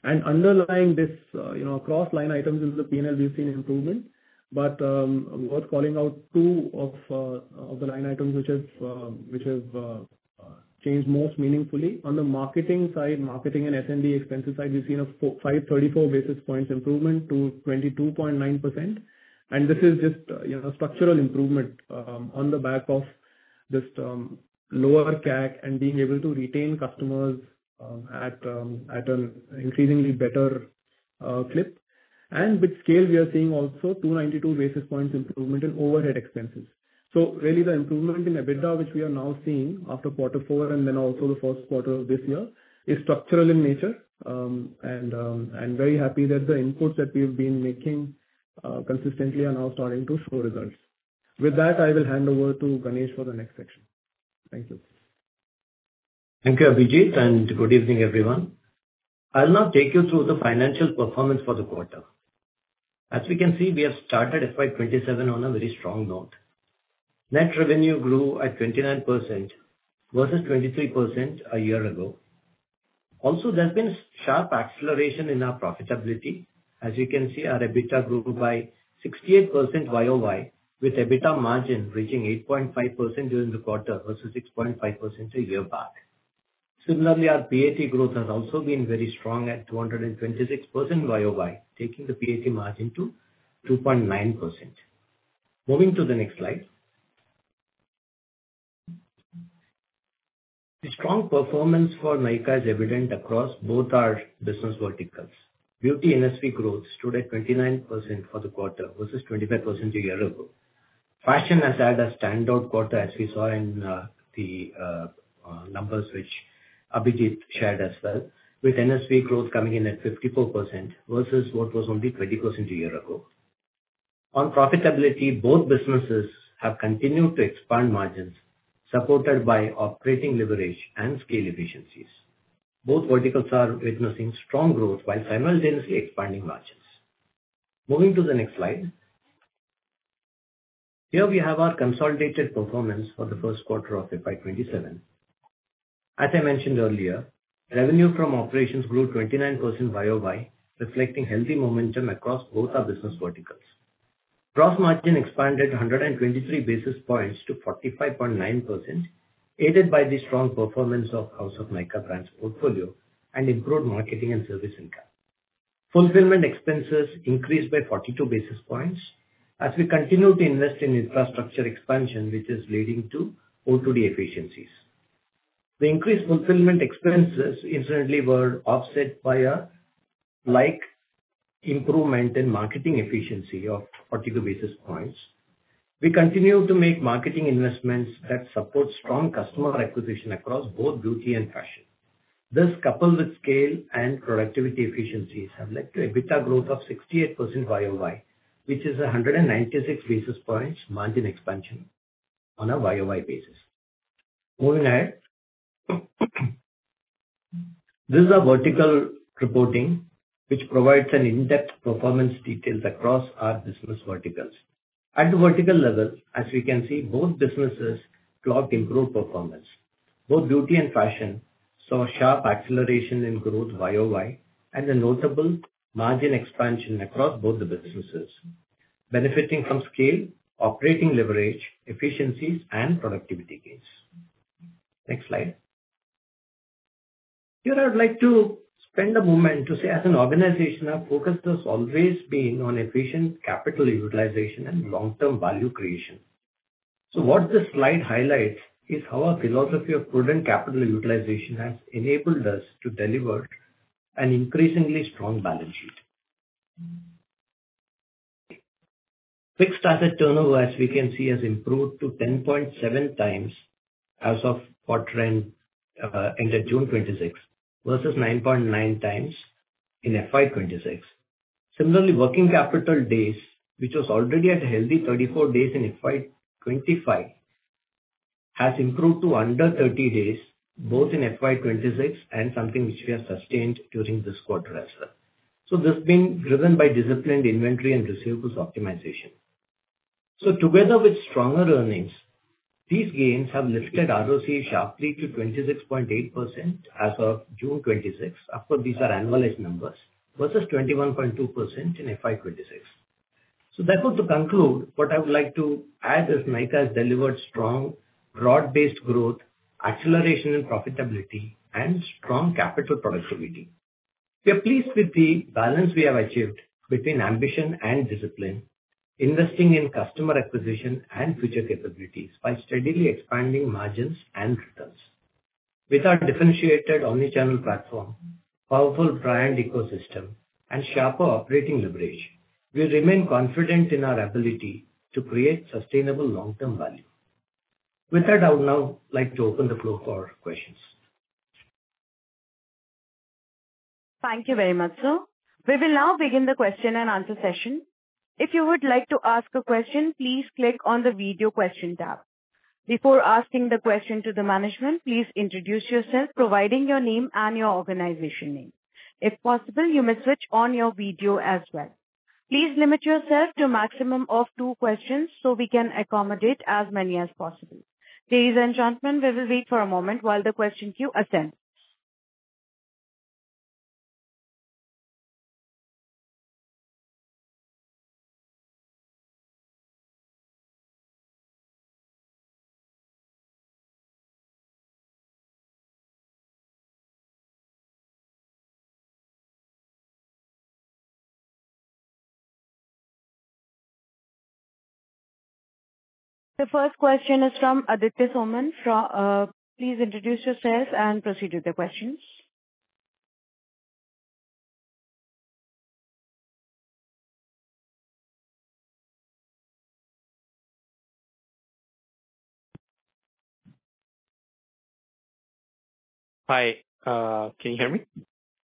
And underlying this, across line items in the P&L, we've seen improvement. But worth calling out two of the line items which have changed most meaningfully. On the marketing side, marketing and S&D expenses side, we've seen a 534 basis points improvement to 22.9%. And this is just structural improvement on the back of just lower CAC and being able to retain customers at an increasingly better clip. And with scale, we are seeing also 292 basis points improvement in overhead expenses. So really the improvement in EBITDA, which we are now seeing after Q4 and then also the first quarter of this year, is structural in nature. And very happy that the inputs that we've been making consistently are now starting to show results. With that, I will hand over to Ganesh for the next section. Thank you. Thank you, Abhijit, and good evening, everyone. I'll now take you through the financial performance for the quarter. As we can see, we have started FY27 on a very strong note. Net revenue grew at 29% versus 23% a year ago. Also, there's been sharp acceleration in our profitability. As you can see, our EBITDA grew by 68% YOY, with EBITDA margin reaching 8.5% during the quarter versus 6.5% a year back. Similarly, our PAT growth has also been very strong at 226% YOY, taking the PAT margin to 2.9%. Moving to the next slide. The strong performance for Nykaa is evident across both our business verticals. Beauty NSV growth stood at 29% for the quarter versus 25% a year ago. Fashion has had a standout quarter, as we saw in the numbers which Abhijit shared as well, with NSV growth coming in at 54% versus what was only 20% a year ago. On profitability, both businesses have continued to expand margins, supported by operating leverage and scale efficiencies. Both verticals are witnessing strong growth while simultaneously expanding margins. Moving to the next slide. Here we have our consolidated performance for the first quarter of FY27. As I mentioned earlier, revenue from operations grew 29% YOY, reflecting healthy momentum across both our business verticals. Gross margin expanded 123 basis points to 45.9%, aided by the strong performance of House of Nykaa brands portfolio and improved marketing and service income. Fulfillment expenses increased by 42 basis points as we continue to invest in infrastructure expansion, which is leading to O2D efficiencies. The increased fulfillment expenses incidentally were offset by a like improvement in marketing efficiency of 42 basis points. We continue to make marketing investments that support strong customer acquisition across both beauty and fashion. This, coupled with scale and productivity efficiencies, have led to EBITDA growth of 68% YOY, which is 196 basis points margin expansion on a YOY basis. Moving ahead. This is a vertical reporting which provides an in-depth performance details across our business verticals. At the vertical level, as we can see, both businesses clocked improved performance. Both beauty and fashion saw sharp acceleration in growth YOY and a notable margin expansion across both the businesses, benefiting from scale, operating leverage, efficiencies, and productivity gains. Next slide. Here I would like to spend a moment to say, as an organization, our focus has always been on efficient capital utilization and long-term value creation. So what this slide highlights is how our philosophy of prudent capital utilization has enabled us to deliver an increasingly strong balance sheet. Fixed asset turnover, as we can see, has improved to 10.7 times as of quarter ended June 26 versus 9.9 times in FY26. Similarly, working capital days, which was already at a healthy 34 days in FY25, has improved to under 30 days, both in FY26 and something which we have sustained during this quarter as well. So this has been driven by disciplined inventory and receivables optimization. So together with stronger earnings, These gains have lifted ROC sharply to 26.8% as of June 26. Of course, these are annualized numbers versus 21.2% in FY 26. So therefore, to conclude, what I would like to add is Nykaa has delivered strong, broad-based growth, acceleration in profitability, and strong capital productivity. We are pleased with the balance we have achieved between ambition and discipline, investing in customer acquisition and future capabilities by steadily expanding margins and returns. With our differentiated omnichannel platform, powerful brand ecosystem, and sharper operating leverage, we remain confident in our ability to create sustainable long-term value. With that, I would now like to open the floor for questions. Thank you very much, sir. We will now begin the question and answer session. If you would like to ask a question, please click on the video question tab. Before asking the question to the management, please introduce yourself, providing your name and your organization name. If possible, you may switch on your video as well. Please limit yourself to a maximum of 2 questions so we can accommodate as many as possible. Ladies and gentlemen, we will wait for a moment while the question queue ascends. The first question is from Aditya Soman. Please introduce yourself and proceed with the questions. Hi, can you hear me?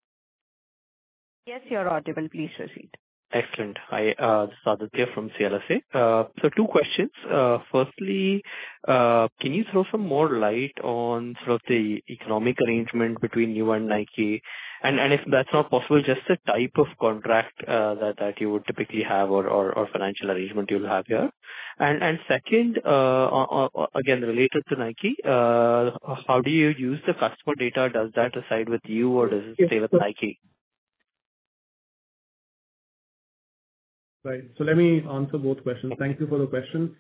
Yes, you're audible. Please proceed. Excellent. Hi, this is Aditya from CLSA. So 2 questions. Firstly, can you throw some more light on sort of the economic arrangement between you and Nike? And if that's not possible, just the type of contract that you would typically have or financial arrangement you'll have here. And second, again, related to Nike, how do you use the customer data? Does that reside with you or does it stay with Nike? Right. So let me answer both questions. Thank you for the question.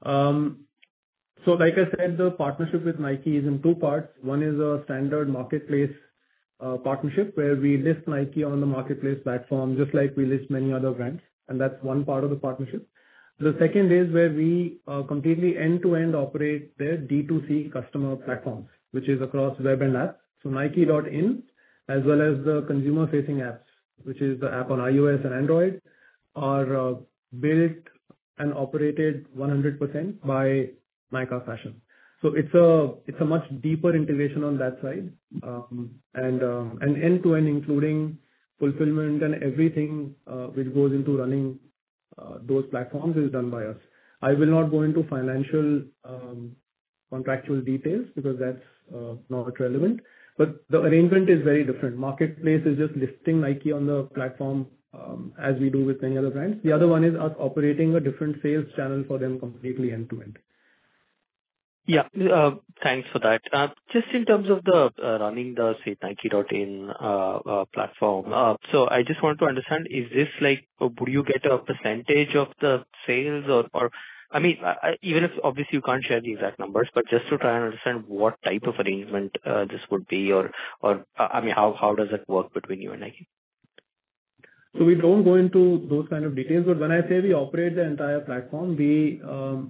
So like I said, the partnership with Nike is in 2 parts. One is a standard marketplace partnership where we list Nike on the marketplace platform, just like we list many other brands. And that's one part of the partnership. The second is where we completely end-to-end operate their D2C customer platforms, which is across web and app. So Nike.in, as well as the consumer-facing apps, which is the app on iOS and Android, are built and operated 100% by Nykaa Fashion. So it's a much deeper integration on that side, and end-to-end, including fulfillment and everything which goes into running those platforms, is done by us. I will not go into financial contractual details because that's not relevant. But the arrangement is very different. Marketplace is just listing Nike on the platform as we do with many other brands. The other one is us operating a different sales channel for them completely end-to-end. Yeah, thanks for that. Just in terms of the running the, say, Nike.in platform, so I just want to understand, is this like, would you get a percentage of the sales or I mean, even if obviously you can't share the exact numbers, but just to try and understand what type of arrangement this would be or I mean, how does it work between you and Nike? So we don't go into those kind of details, but when I say we operate the entire platform, we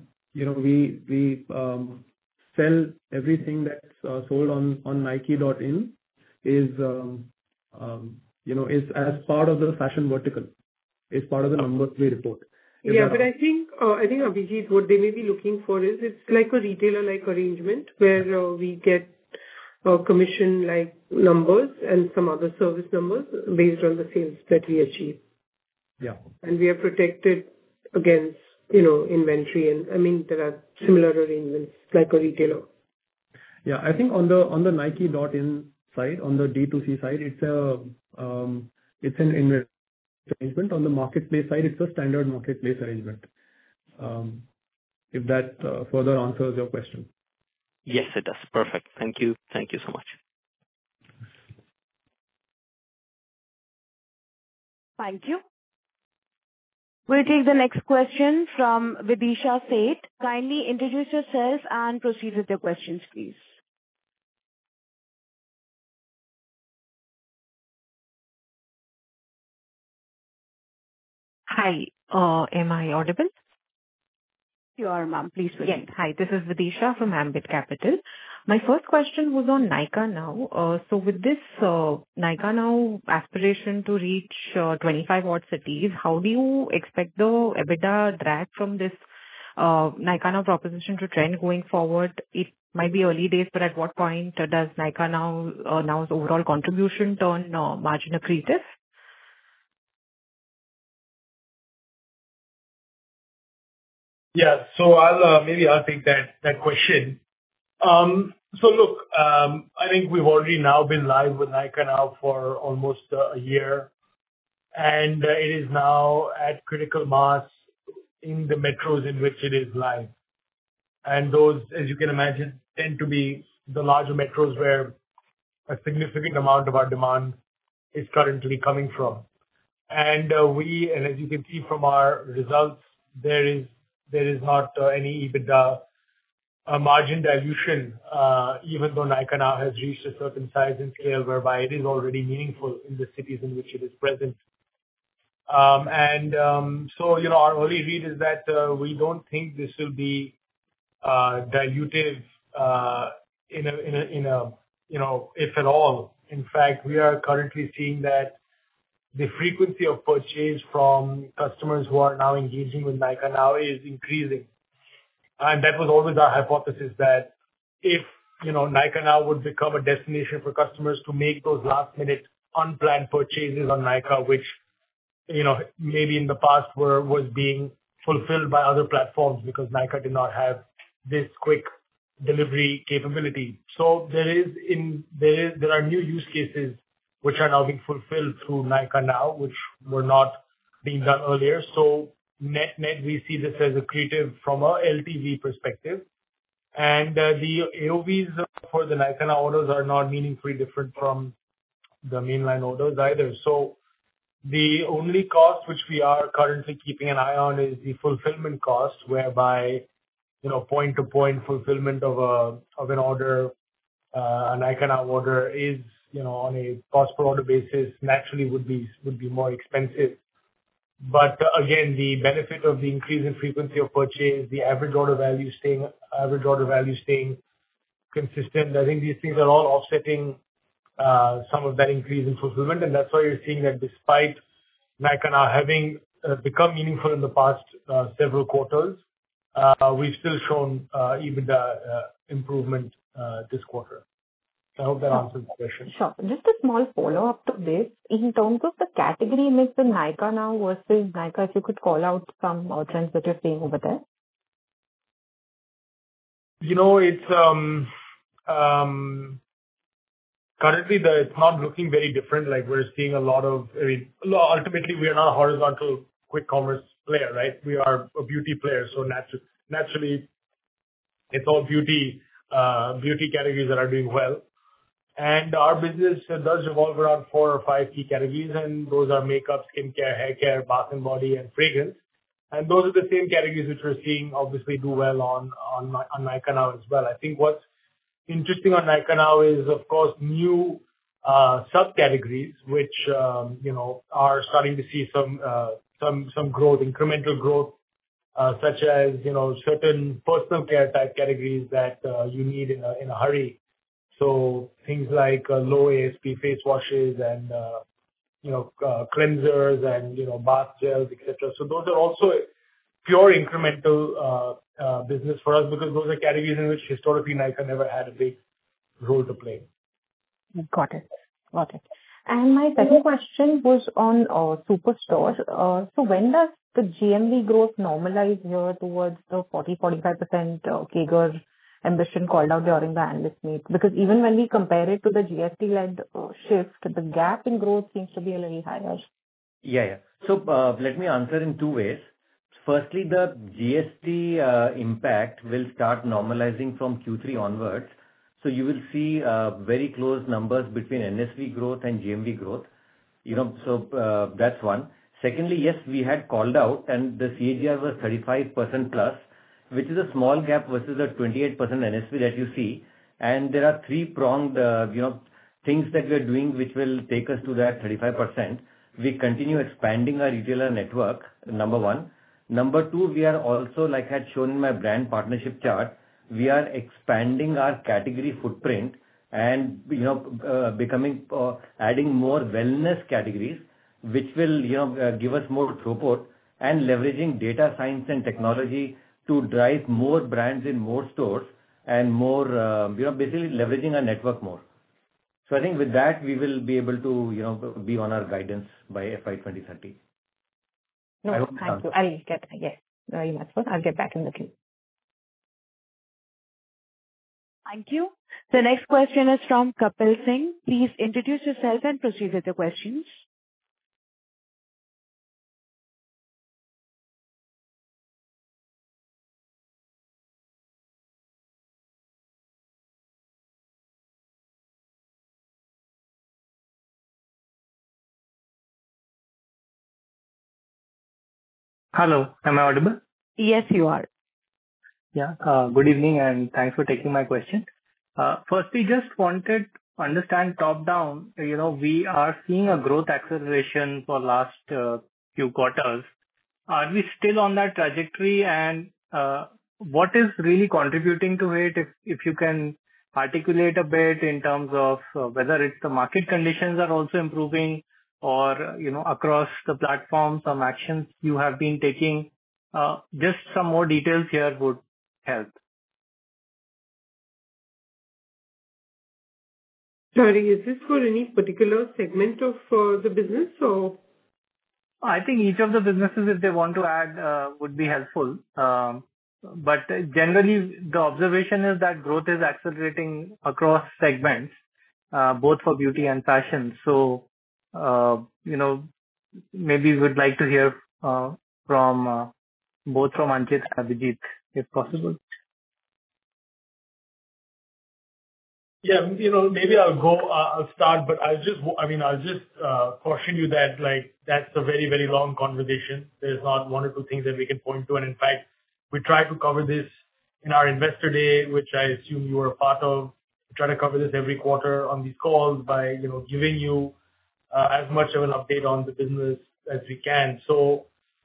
sell everything that's sold on Nike.in is as part of the fashion vertical, is part of the numbers we report. Yeah, but I think Abhijit, what they may be looking for is it's like a retailer-like arrangement where we get commission-like numbers and some other service numbers based on the sales that we achieve. Yeah. And we are protected against, inventory. And I mean, there are similar arrangements like a retailer. Yeah, I think on the Nike.in side, on the D2C side, it's an arrangement. On the marketplace side, it's a standard marketplace arrangement. if that further answers your question. Yes, it does. Perfect. Thank you. Thank you so much. Thank you. We'll take the next question from Vidisha Seth. Kindly introduce yourself and proceed with your questions, please. Hi, am I audible? You are, ma'am. Please proceed. Yes. Hi, this is Vidisha from Ambit Capital. My first question was on Nykaa Now. So with this Nykaa Now aspiration to reach 25 odd cities, how do you expect the EBITDA drag from this Nykaa Now proposition to trend going forward? It might be early days, but at what point does Nykaa Now's overall contribution turn margin accretive? Yeah. So I'll take that question. So look, I think we've already now been live with Nykaa Now for almost a year, and it is now at critical mass in the metros in which it is live. And those, as you can imagine, tend to be the larger metros where a significant amount of our demand is currently coming from. And as you can see from our results, there is not any EBITDA margin dilution, even though Nykaa Now has reached a certain size and scale whereby it is already meaningful in the cities in which it is present. So, our early read is that we don't think this will be dilutive if at all. In fact, we are currently seeing that the frequency of purchase from customers who are now engaging with Nykaa Now is increasing. And that was always our hypothesis that if, Nykaa Now would become a destination for customers to make those last-minute unplanned purchases on Nykaa, which, maybe in the past was being fulfilled by other platforms because Nykaa did not have this quick delivery capability. So there are new use cases which are now being fulfilled through Nykaa Now, which were not being done earlier. So net, we see this as accretive from a LTV perspective. And the AOVs for the Nykaa Now orders are not meaningfully different from the mainline orders either. So the only cost which we are currently keeping an eye on is the fulfillment cost, whereby, point-to-point fulfillment of an order, a Nykaa Now order is, on a cost per order basis, naturally would be more expensive. But again, the benefit of the increase in frequency of purchase, the average order value staying consistent, I think these things are all offsetting some of that increase in fulfillment. And that's why you're seeing that despite Nykaa Now having become meaningful in the past several quarters, we've still shown EBITDA improvement this quarter. I hope that answers the question. Sure. Just a small follow-up to this. In terms of the category mix in Nykaa Now versus Nykaa, if you could call out some trends that you're seeing over there. It's currently it's not looking very different. Like we're seeing a lot of, ultimately we are not a horizontal quick commerce player, right? We are a beauty player. So naturally it's all beauty categories that are doing well. And our business does revolve around 4 or 5 key categories, and those are makeup, skincare, hair care, bath and body, and fragrance. And those are the same categories which we're seeing obviously do well on Nykaa Now as well. I think what's interesting on Nykaa Now is, of course, new subcategories which are starting to see some growth, incremental growth, such as certain personal care type categories that you need in a hurry. So things like low ASP face washes and cleansers and bath gels, etc. So those are also pure incremental business for us because those are categories in which historically Nykaa never had a big role to play. Got it. And my second question was on Superstore. So when does the GMV growth normalize here towards the 40-45% CAGR ambition called out during the analyst meet? Because even when we compare it to the GST-led shift, the gap in growth seems to be a little higher. Yeah. So let me answer in 2 ways. Firstly, the GST impact will start normalizing from Q3 onwards. So you will see very close numbers between NSV growth and GMV growth. So that's one. Secondly, yes, we had called out, and the CAGR was 35% plus, which is a small gap versus the 28% NSV that you see. And there are three-pronged, things that we are doing which will take us to that 35%. We continue expanding our retailer network, number one. Number two, we are also, like I had shown in my brand partnership chart, we are expanding our category footprint and, adding more wellness categories, which will, give us more throughput and leveraging data science and technology to drive more brands in more stores and more, basically leveraging our network more. So I think with that, we will be able to, be on our guidance by FY 2030. No, thank you. I'll get, yes, very much so. I'll get back in the queue. Thank you. The next question is from Kapil Singh. Please introduce yourself and proceed with the questions. Hello, am I audible? Yes, you are. Yeah. Good evening, and thanks for taking my question. Firstly, just wanted to understand top down, we are seeing a growth acceleration for last few quarters. Are we still on that trajectory? And what is really contributing to it? If you can articulate a bit in terms of whether it's the market conditions are also improving or, across the platform, some actions you have been taking. Just some more details here would help. Sorry, is this for any particular segment of the business or? I think each of the businesses, if they want to add, would be helpful. But generally, the observation is that growth is accelerating across segments, both for beauty and fashion. So, maybe we would like to hear from both from Anchit and Abhijit, if possible. Yeah, maybe I'll start, but I'll just caution you that that's a very, very long conversation. There's not one or two things that we can point to. And in fact, we try to cover this in our investor day, which I assume you were a part of. We try to cover this every quarter on these calls by, giving you as much of an update on the business as we can. So,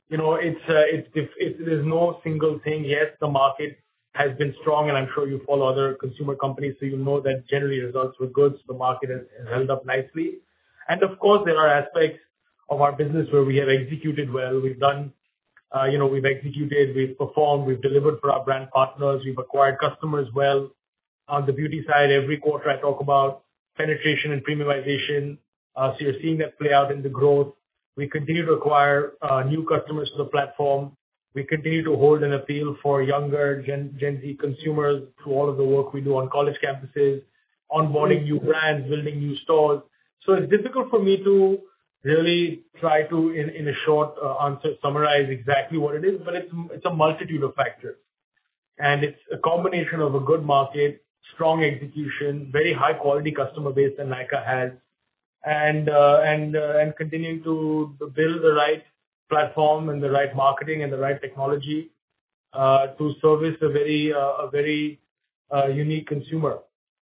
there's no single thing. Yes, the market has been strong, and I'm sure you follow other consumer companies, so you know that generally results were good. So the market has held up nicely. And of course, there are aspects of our business where we have executed well. We've done, we've executed, we've performed, we've delivered for our brand partners, we've acquired customers well. On the beauty side, every quarter I talk about penetration and premiumization. So you're seeing that play out in the growth. We continue to acquire new customers to the platform. We continue to hold an appeal for younger Gen Z consumers through all of the work we do on college campuses, onboarding new brands, building new stores. So it's difficult for me to really try to, in a short answer, summarize exactly what it is, but it's a multitude of factors. And it's a combination of a good market, strong execution, very high quality customer base that Nykaa has, and continuing to build the right platform and the right marketing and the right technology to service a very unique consumer.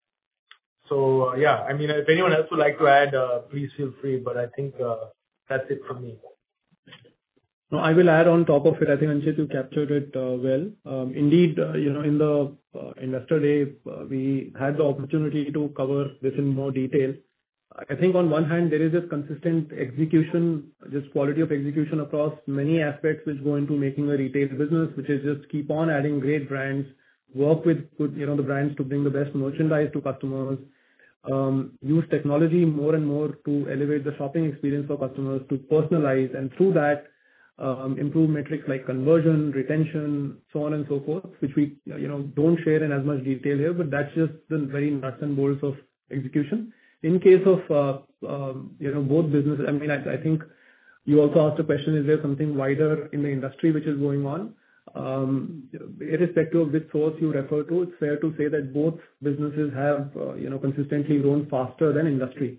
So if anyone else would like to add, please feel free. But I think that's it from me. No, I will add on top of it. I think, Anchit, you captured it well. Indeed, in the investor day, we had the opportunity to cover this in more detail. I think on one hand, there is this consistent execution, just quality of execution across many aspects which go into making a retail business, which is just keep on adding great brands, work with good, the brands to bring the best merchandise to customers, use technology more and more to elevate the shopping experience for customers, to personalize, and through that, improve metrics like conversion, retention, so on and so forth, which we, don't share in as much detail here, but that's just the very nuts and bolts of execution. In case of, both businesses, I think You also asked a question, is there something wider in the industry which is going on? Irrespective of which source you refer to, it's fair to say that both businesses have consistently grown faster than industry.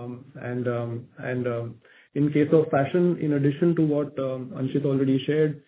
In case of fashion, in addition to what Anchit already shared,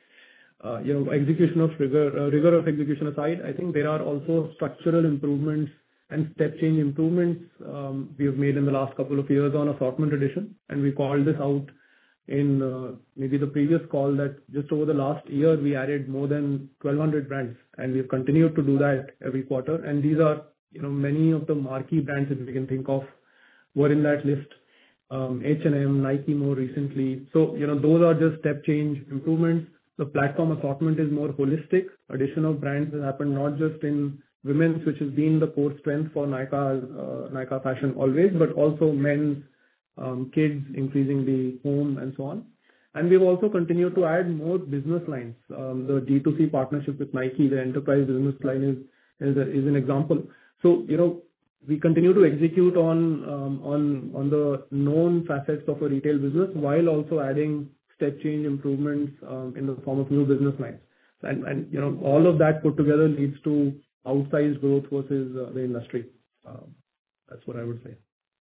rigor of execution aside, I think there are also structural improvements and step change improvements we have made in the last couple of years on assortment addition. And we called this out in maybe the previous call that just over the last year, we added more than 1,200 brands, and we've continued to do that every quarter. And these are many of the marquee brands that we can think of were in that list. H&M, Nike more recently. So those are just step change improvements. The platform assortment is more holistic. Addition of brands has happened not just in women's, which has been the core strength for Nykaa Fashion always, but also men's, kids, increasingly home, and so on. And we've also continued to add more business lines. The D2C partnership with Nike, the enterprise business line is an example. So we continue to execute on the known facets of a retail business while also adding step change improvements in the form of new business lines. And all of that put together leads to outsized growth versus the industry. That's what I would say.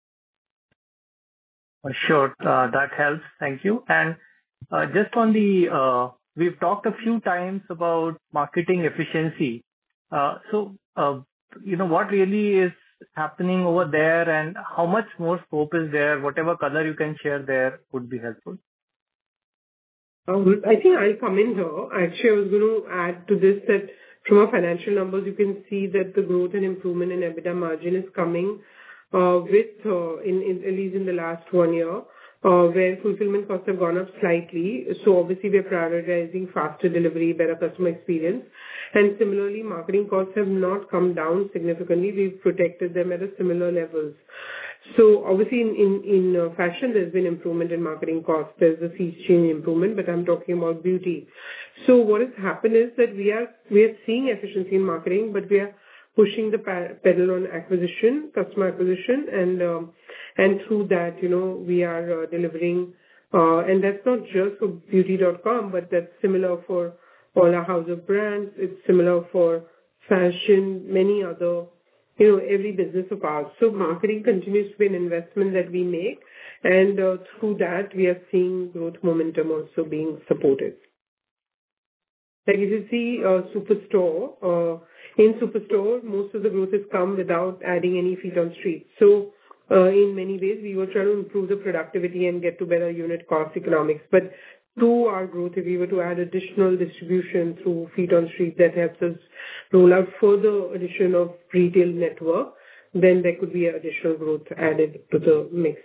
Sure. That helps. Thank you. And just on we've talked a few times about marketing efficiency. So, what really is happening over there and how much more scope is there? Whatever color you can share there would be helpful. I think I'll come in here. Actually, I was going to add to this that from our financial numbers, you can see that the growth and improvement in EBITDA margin is coming at least in the last 1 year, where fulfillment costs have gone up slightly. So obviously, we are prioritizing faster delivery, better customer experience. And similarly, marketing costs have not come down significantly. We've protected them at a similar levels. So obviously, in fashion, there's been improvement in marketing costs. There's a sea change improvement, but I'm talking about beauty. So what has happened is that we are seeing efficiency in marketing, but we are pushing the pedal on customer acquisition, and through that, we are delivering. And that's not just for beauty.com, but that's similar for all our house of brands. It's similar for fashion, many other, every business of ours. So marketing continues to be an investment that we make, and through that, we are seeing growth momentum also being supported. Like if you see Superstore, in Superstore, most of the growth has come without adding any feet on street. So in many ways, we were trying to improve the productivity and get to better unit cost economics. But through our growth, if we were to add additional distribution through feet on street, that helps us roll out further addition of retail network, then there could be additional growth added to the mix.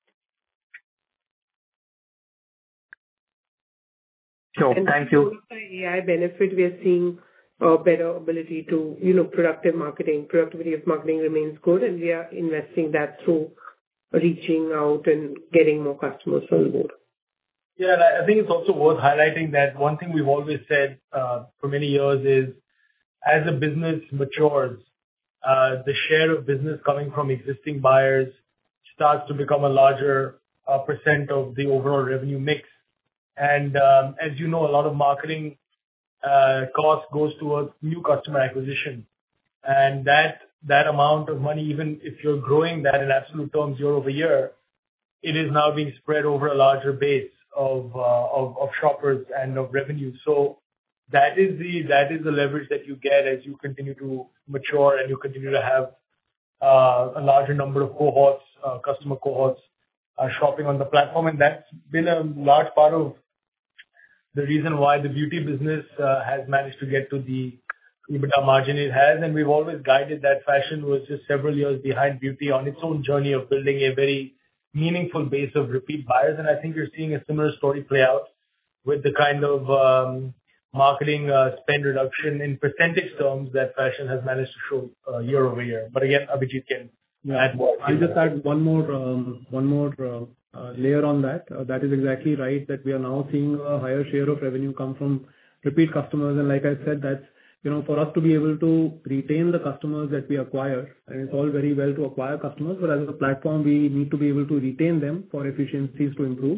Sure. Thank you. With the AI benefit, we are seeing a better ability to, productive marketing. Productivity of marketing remains good, and we are investing that through reaching out and getting more customers on board. Yeah, and I think it's also worth highlighting that one thing we've always said for many years is, as a business matures, the share of business coming from existing buyers starts to become a larger percent of the overall revenue mix. And as you know, a lot of marketing cost goes towards new customer acquisition. And that amount of money, even if you're growing that in absolute terms year over year, it is now being spread over a larger base of shoppers and of revenue. So that is the leverage that you get as you continue to mature and you continue to have a larger number of cohorts, customer cohorts, shopping on the platform. And that's been a large part of the reason why the beauty business has managed to get to the EBITDA margin it has. And we've always guided that fashion was just several years behind beauty on its own journey of building a very meaningful base of repeat buyers. And I think you're seeing a similar story play out with the kind of marketing spend reduction in percentage terms that fashion has managed to show year over year. But again, Abhijit can add more. I'll just add one more layer on that. That is exactly right, that we are now seeing a higher share of revenue come from repeat customers. And like I said, that's, for us to be able to retain the customers that we acquire, and it's all very well to acquire customers, but as a platform, we need to be able to retain them for efficiencies to improve.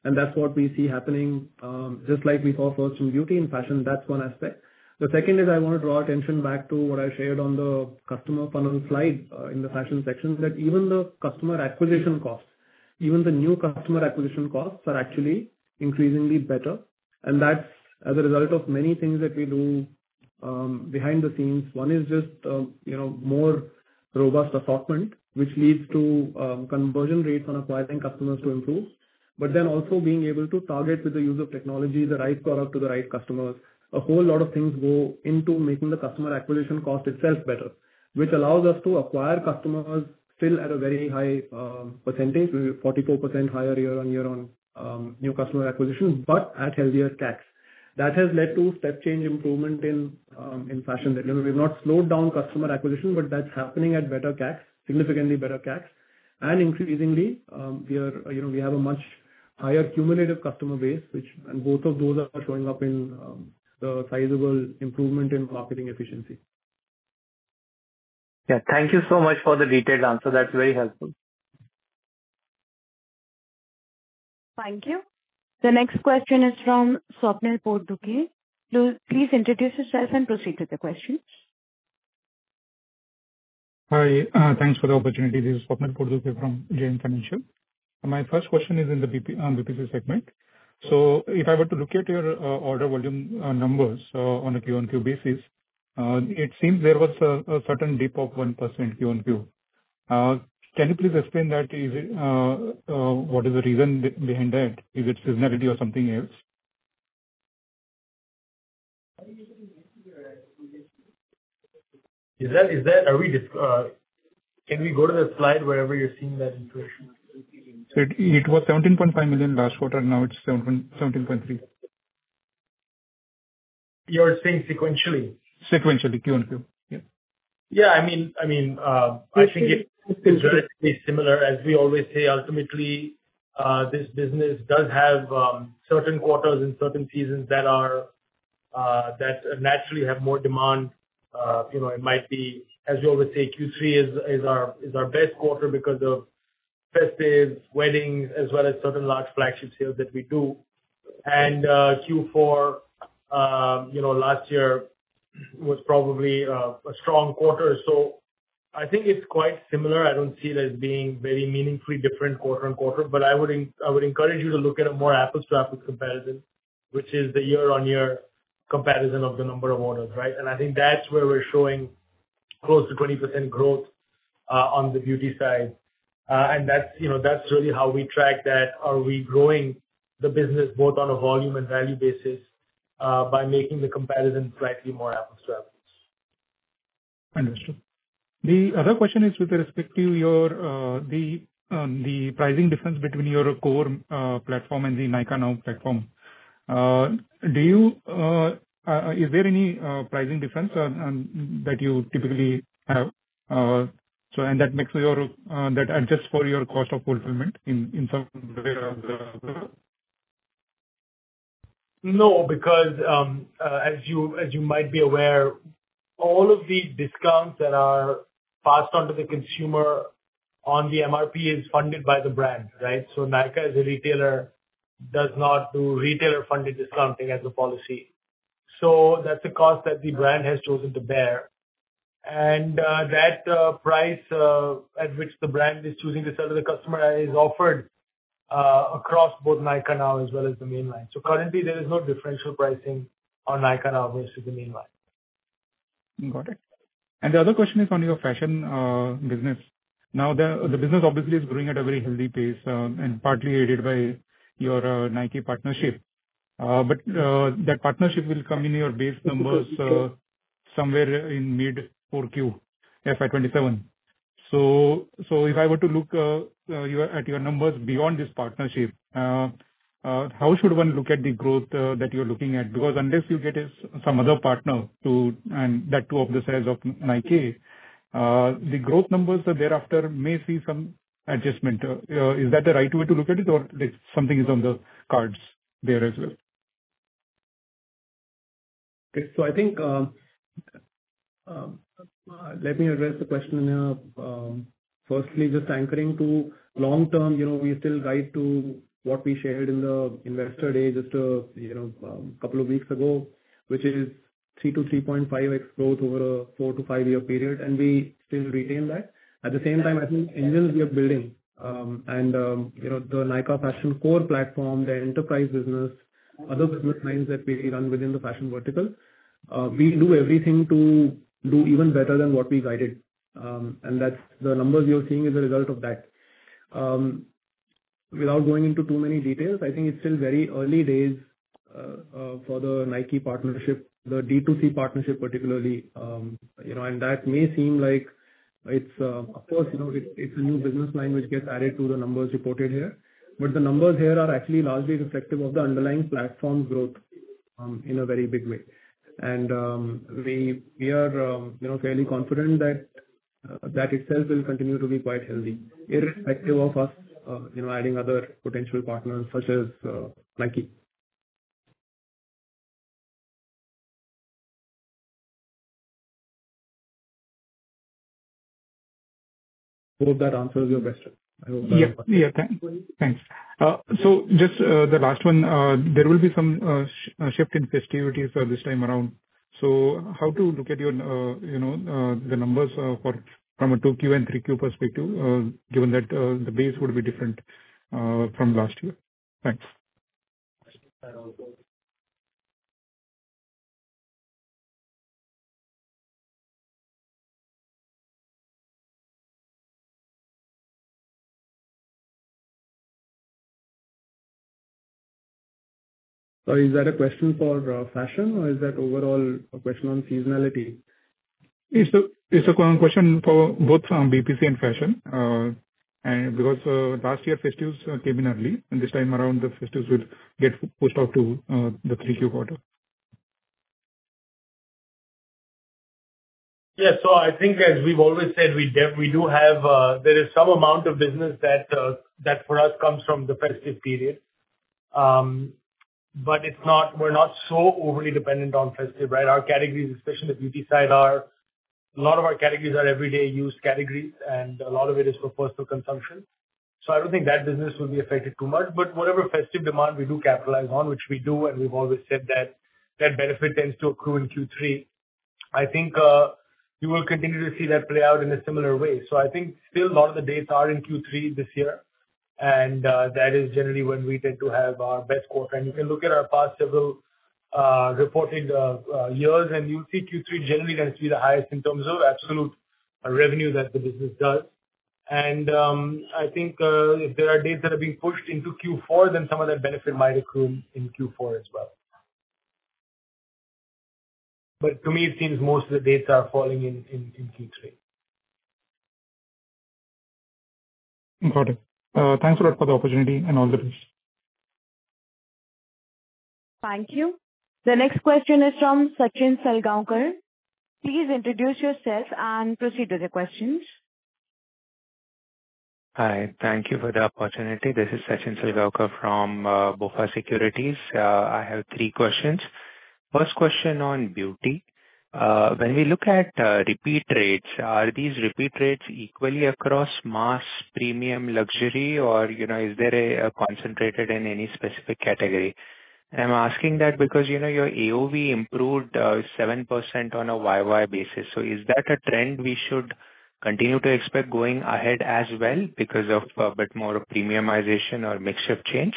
And that's what we see happening, just like we saw first in beauty and fashion. That's one aspect. The second is I want to draw attention back to what I shared on the customer funnel slide in the fashion section, that even the customer acquisition costs, even the new customer acquisition costs are actually increasingly better. And that's as a result of many things that we do behind the scenes. One is just more robust assortment, which leads to conversion rates on acquiring customers to improve, but then also being able to target with the use of technology the right product to the right customers. A whole lot of things go into making the customer acquisition cost itself better, which allows us to acquire customers still at a very high percentage, 44% higher year on year on new customer acquisition, but at healthier CACs. That has led to step change improvement in fashion. That we've not slowed down customer acquisition, but that's happening at better CACs, significantly better CACs, and increasingly we have a much higher cumulative customer base, and both of those are showing up in the sizable improvement in marketing efficiency. Yeah, thank you so much for the detailed answer. That's very helpful. Thank you. The next question is from Swapnil Potdukhe. Please introduce yourself and proceed with the question. Hi, thanks for the opportunity. This is Swapnil Potdukhe from JM Financial. My first question is in the BPC segment. So if I were to look at your order volume numbers on a Q-on-Q basis, it seems there was a certain dip of 1% Q-on-Q. Can you please explain that? Is it what is the reason behind that? Is it seasonality or something else? Can we go to the slide wherever you're seeing that information? So it was 17.5 million last quarter. Now it's 17.3. You're saying sequentially? Sequentially, Q-on-Q. Yeah. Yeah, I think it's relatively similar. As we always say, ultimately, this business does have certain quarters and certain seasons that naturally have more demand. It might be, as we always say, Q3 is our best quarter because of festive, weddings, as well as certain large flagship sales that we do. And Q4, last year was probably a strong quarter. So I think it's quite similar. I don't see it as being very meaningfully different quarter on quarter, but I would encourage you to look at a more apples to apples comparison, which is the year on year comparison of the number of orders, right? And I think that's where we're showing close to 20% growth on the beauty side. And that's really how we track that. Are we growing the business both on a volume and value basis by making the comparison slightly more apples to apples? Understood. The other question is with respect to your the pricing difference between your core platform and the Nykaa Now platform. Is there any pricing difference that you typically have? And that makes that adjusts for your cost of fulfillment in some way or the other? No, because as you might be aware, all of the discounts that are passed on to the consumer on the MRP is funded by the brand, right? So Nykaa as a retailer does not do retailer-funded discounting as a policy. So that's a cost that the brand has chosen to bear. And that price at which the brand is choosing to sell to the customer is offered across both Nykaa Now as well as the mainline. So currently, there is no differential pricing on Nykaa Now versus the mainline. Got it. And the other question is on your fashion business. Now, the business obviously is growing at a very healthy pace and partly aided by your Nike partnership. But that partnership will come in your base numbers somewhere in mid-4Q, FY27. So if I were to look at your numbers beyond this partnership, how should one look at the growth that you're looking at? Because unless you get some other partner and that too of the size of Nike, the growth numbers thereafter may see some adjustment. Is that the right way to look at it, or something is on the cards there as well? Okay, so I think let me address the question here. Firstly, just anchoring to long term, we still guide to what we shared in the Investor Day just a couple of weeks ago, which is 3 to 3.5x growth over a 4 to 5 year period, and we still retain that. At the same time, I think engines we are building, the Nykaa Fashion core platform, the enterprise business, other business lines that we run within the fashion vertical, we do everything to do even better than what we guided. And that's the numbers you're seeing is a result of that. Without going into too many details, I think it's still very early days for the Nike partnership, the D2C partnership particularly, and that may seem like it's, of course, it's a new business line which gets added to the numbers reported here. But the numbers here are actually largely reflective of the underlying platform growth in a very big way. And we are fairly confident that that itself will continue to be quite healthy, irrespective of us adding other potential partners such as Nike. Hope that answers your question. I hope that Thanks. So just the last one, there will be some shift in festivities this time around. So how to look at your, the numbers from a 2Q and 3Q perspective, given that the base would be different from last year? Thanks. So is that a question for fashion, or is that overall a question on seasonality? It's a question for both BPC and fashion. And because last year festives came in early, and this time around the festives will get pushed out to the 3Q quarter. Yeah, so I think as we've always said, we do have there is some amount of business that for us comes from the festive period. But we're not so overly dependent on festive, right? Our categories, especially the beauty side, a lot of our categories are everyday use categories, and a lot of it is for personal consumption. So I don't think that business will be affected too much. But whatever festive demand we do capitalize on, which we do, and we've always said that benefit tends to accrue in Q3. I think you will continue to see that play out in a similar way. So I think still a lot of the dates are in Q3 this year. And that is generally when we tend to have our best quarter. And you can look at our past several reported years, and you'll see Q3 generally tends to be the highest in terms of absolute revenue that the business does. And I think if there are dates that are being pushed into Q4, then some of that benefit might accrue in Q4 as well. But to me, it seems most of the dates are falling in Q3. Got it. Thanks a lot for the opportunity and all the best. Thank you. The next question is from Sachin Salgaonkar. Please introduce yourself and proceed with the questions. Hi, thank you for the opportunity. This is Sachin Salgaonkar from BofA Securities. I have 3 questions. First question on beauty. When we look at repeat rates, are these repeat rates equally across mass, premium, luxury, or is there a concentrated in any specific category? And I'm asking that because your AOV improved 7% on a YY basis. So is that a trend we should continue to expect going ahead as well because of a bit more of premiumization or mix shift change?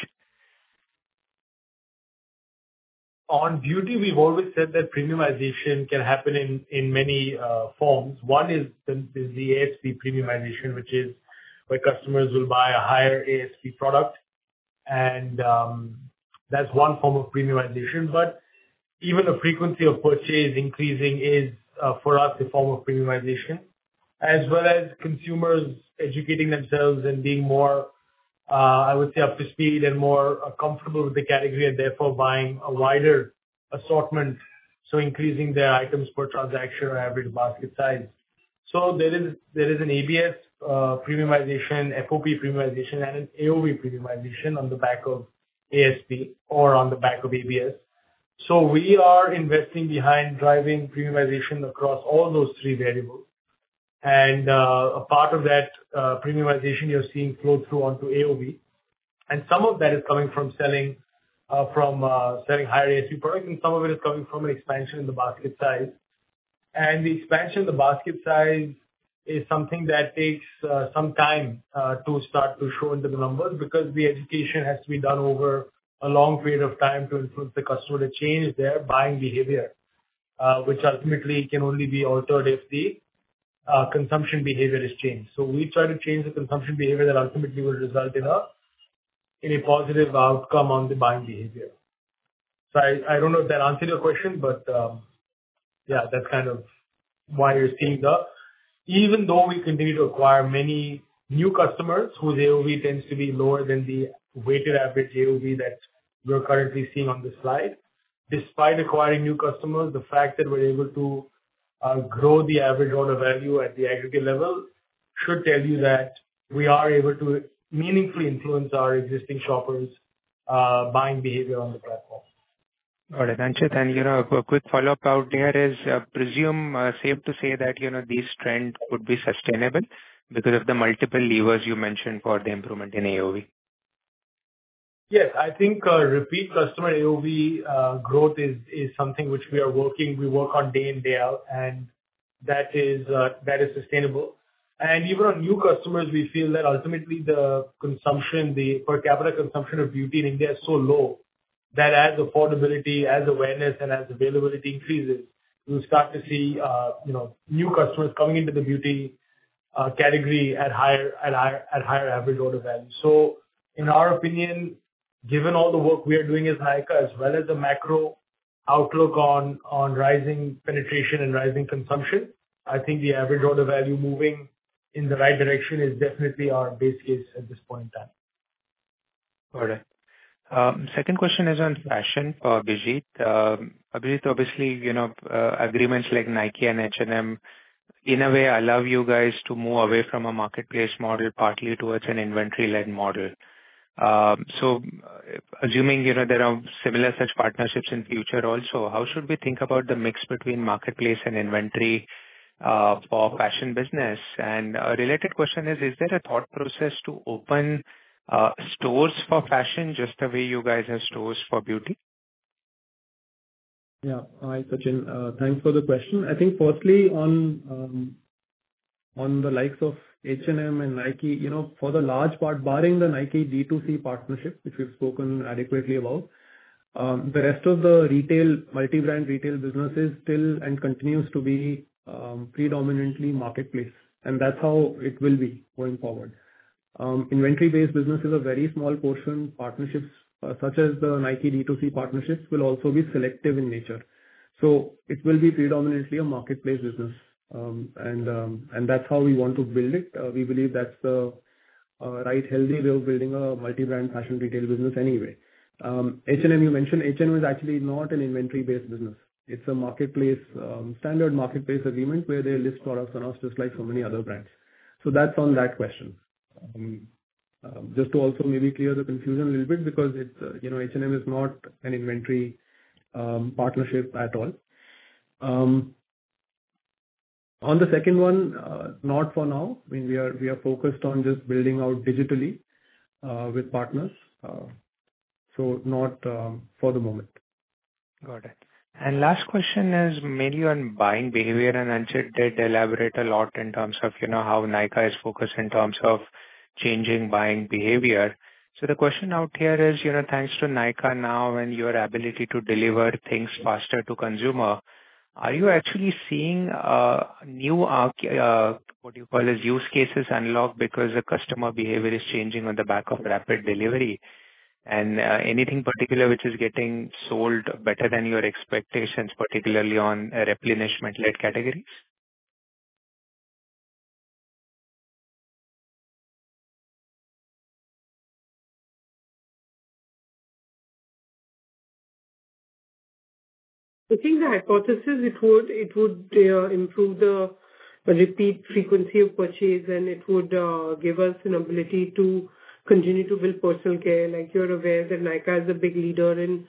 On beauty, we've always said that premiumization can happen in many forms. One is the ASP premiumization, which is where customers will buy a higher ASP product. And that's one form of premiumization. But even the frequency of purchase increasing is, for us, a form of premiumization, as well as consumers educating themselves and being more, I would say, up to speed and more comfortable with the category and therefore buying a wider assortment, so increasing their items per transaction or average basket size. So there is an ABS premiumization, FOP premiumization, and an AOV premiumization on the back of ASP or on the back of ABS. So we are investing behind driving premiumization across all those 3 variables. And a part of that premiumization you're seeing flow through onto AOV. And some of that is coming from selling higher ASP products, and some of it is coming from an expansion in the basket size. And the expansion in the basket size is something that takes some time to start to show into the numbers, because the education has to be done over a long period of time to influence the customer to change their buying behavior, which ultimately can only be altered if the consumption behavior is changed. So we try to change the consumption behavior that ultimately will result in a positive outcome on the buying behavior. So I don't know if that answered your question, but yeah, that's kind of why you're seeing even though we continue to acquire many new customers whose AOV tends to be lower than the weighted average AOV that we're currently seeing on the slide. Despite acquiring new customers, the fact that we're able to grow the average order value at the aggregate level should tell you that we are able to meaningfully influence our existing shoppers' buying behavior on the platform. Got it, Anchit. And a quick follow-up out there is, presume safe to say that these trends would be sustainable because of the multiple levers you mentioned for the improvement in AOV. Yes, I think repeat customer AOV growth is something which we work on day in, day out, and that is sustainable. And even on new customers, we feel that ultimately the per capita consumption of beauty in India is so low that as affordability, as awareness, and as availability increases, you'll start to see new customers coming into the beauty category at higher average order value. So in our opinion, given all the work we are doing as Nykaa, as well as the macro outlook on rising penetration and rising consumption, I think the average order value moving in the right direction is definitely our base case at this point in time. Got it. Second question is on fashion for Abhijit. Abhijit, obviously, agreements like Nike and H&M in a way allow you guys to move away from a marketplace model partly towards an inventory-led model. So assuming, there are similar such partnerships in future also, how should we think about the mix between marketplace and inventory for fashion business? And a related question is there a thought process to open stores for fashion just the way you guys have stores for beauty? Yeah. Hi, Sachin. Thanks for the question. I think firstly on the likes of H&M and Nike, for the large part, barring the Nike D2C partnership, which we've spoken adequately about, the rest of the multi-brand retail business is still and continues to be predominantly marketplace. And that's how it will be going forward. Inventory-based business is a very small portion. Partnerships such as the Nike D2C partnerships will also be selective in nature. So it will be predominantly a marketplace business. And that's how we want to build it. We believe that's the right healthy way of building a multi-brand fashion retail business anyway. H&M, you mentioned H&M is actually not an inventory-based business. It's a marketplace, standard marketplace agreement where they list products on us just like so many other brands. So that's on that question. Just to also maybe clear the confusion a little bit, because it's H&M is not an inventory partnership at all. On the second one, not for now. I mean, we are focused on just building out digitally with partners. So not for the moment. Got it. And last question is mainly on buying behavior, and Anchit did elaborate a lot in terms of how Nykaa is focused in terms of changing buying behavior. So the question out here is, thanks to Nykaa now and your ability to deliver things faster to consumer, are you actually seeing new what you call as use cases unlock because the customer behavior is changing on the back of rapid delivery? And anything particular which is getting sold better than your expectations, particularly on replenishment-led categories? I think the hypothesis it would improve the repeat frequency of purchase, and it would give us an ability to continue to build personal care. Like you're aware that Nykaa is a big leader in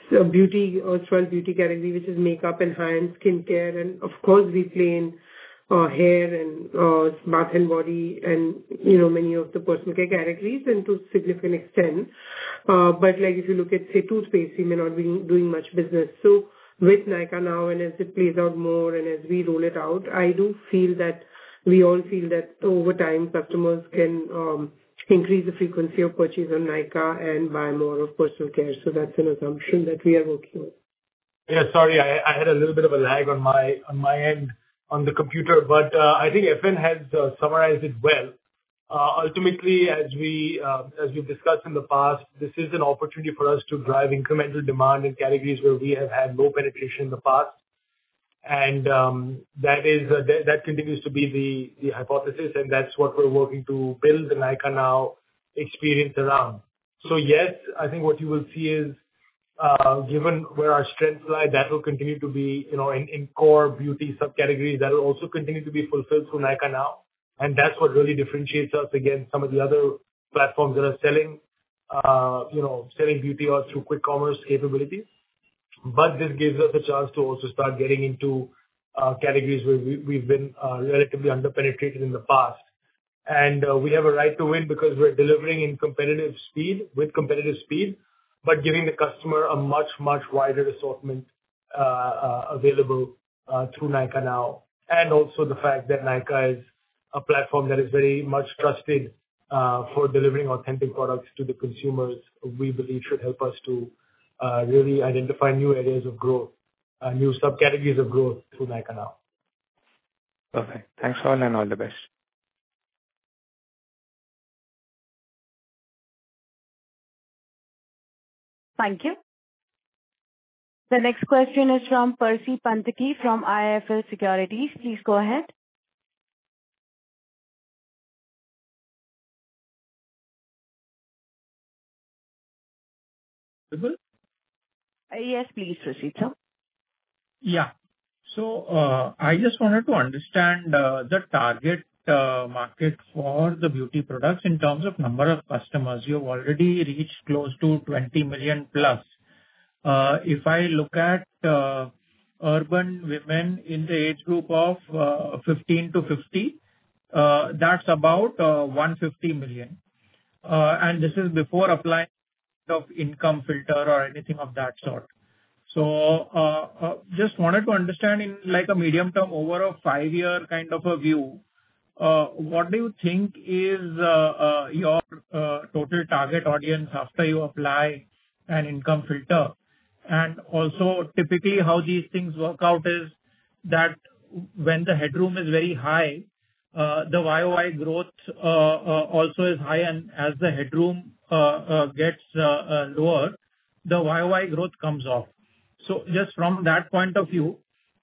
beauty, erstwhile beauty category, which is makeup and high-end skincare. And of course, we play in hair and bath and body and, many of the personal care categories and to a significant extent. But like if you look at, say, toothpaste, we may not be doing much business. So with Nykaa Now and as it plays out more and as we roll it out, we all feel that over time customers can increase the frequency of purchase on Nykaa and buy more of personal care. So that's an assumption that we are working on. Yeah, sorry, I had a little bit of a lag on my end on the computer, but I think FN has summarized it well. Ultimately, as we've discussed in the past, this is an opportunity for us to drive incremental demand in categories where we have had low penetration in the past. And that continues to be the hypothesis, and that's what we're working to build the Nykaa Now experience around. So yes, I think what you will see is, given where our strengths lie, that will continue to be, in core beauty subcategories, that will also continue to be fulfilled through Nykaa Now. And that's what really differentiates us against some of the other platforms that are selling beauty or through quick commerce capabilities. But this gives us a chance to also start getting into categories where we've been relatively underpenetrated in the past. And we have a right to win because we're delivering with competitive speed, but giving the customer a much, much wider assortment available through Nykaa Now. And also the fact that Nykaa is a platform that is very much trusted for delivering authentic products to the consumers, we believe should help us to really identify new areas of growth, new subcategories of growth through Nykaa Now. Perfect. Thanks all and all the best. Thank you. The next question is from Percy Panthaki from IIFL Securities. Please go ahead. Yes, please proceed, sir. Yeah. So I just wanted to understand the target market for the beauty products in terms of number of customers. You have already reached close to 20 million plus. If I look at urban women in the age group of 15 to 50, that's about 150 million. And this is before applying of income filter or anything of that sort. So just wanted to understand in like a medium term over a 5-year kind of a view, what do you think is your total target audience after you apply an income filter? And also typically how these things work out is that when the headroom is very high, the YOY growth also is high, and as the headroom gets lower, the YOY growth comes off. So just from that point of view,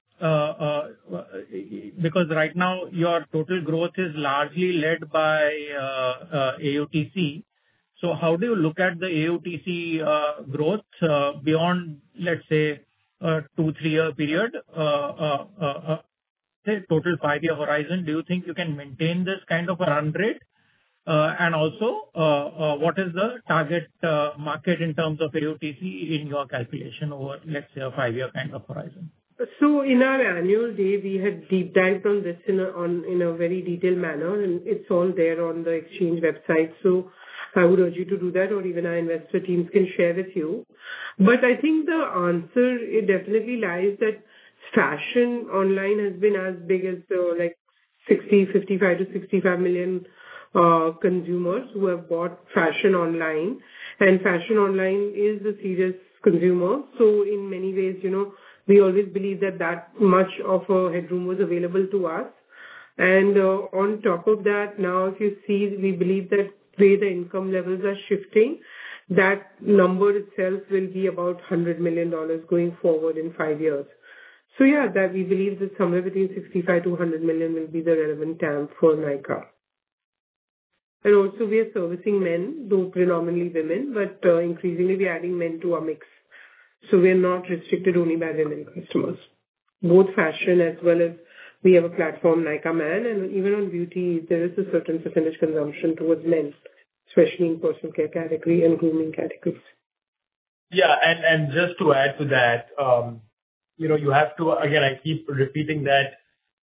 because right now your total growth is largely led by AUTC. So how do you look at the AUTC growth beyond, let's say, a 2-3 year period, say total 5-year horizon? Do you think you can maintain this kind of a run rate? And also, what is the target market in terms of AUTC in your calculation over, let's say, a 5-year kind of horizon? So in our annual day, we had deep dived on this in a very detailed manner, and it's all there on the exchange website. So I would urge you to do that, or even our investor teams can share with you. But I think the answer, it definitely lies that fashion online has been as big as 55 to 65 million consumers who have bought fashion online, and fashion online is a serious consumer. So in many ways, we always believe that much of a headroom was available to us. And on top of that, now if you see, we believe that way the income levels are shifting, that number itself will be about $100 million going forward in 5 years. So yeah, that we believe that somewhere between 65 to 100 million will be the relevant TAM for Nykaa. And also we are servicing men, though predominantly women, but increasingly we are adding men to our mix. So we are not restricted only by women customers. Both fashion as well as we have a platform Nykaa Man, and even on beauty there is a certain percentage consumption towards men, especially in personal care category and grooming categories. Yeah, and just to add to that, you have to, again, I keep repeating that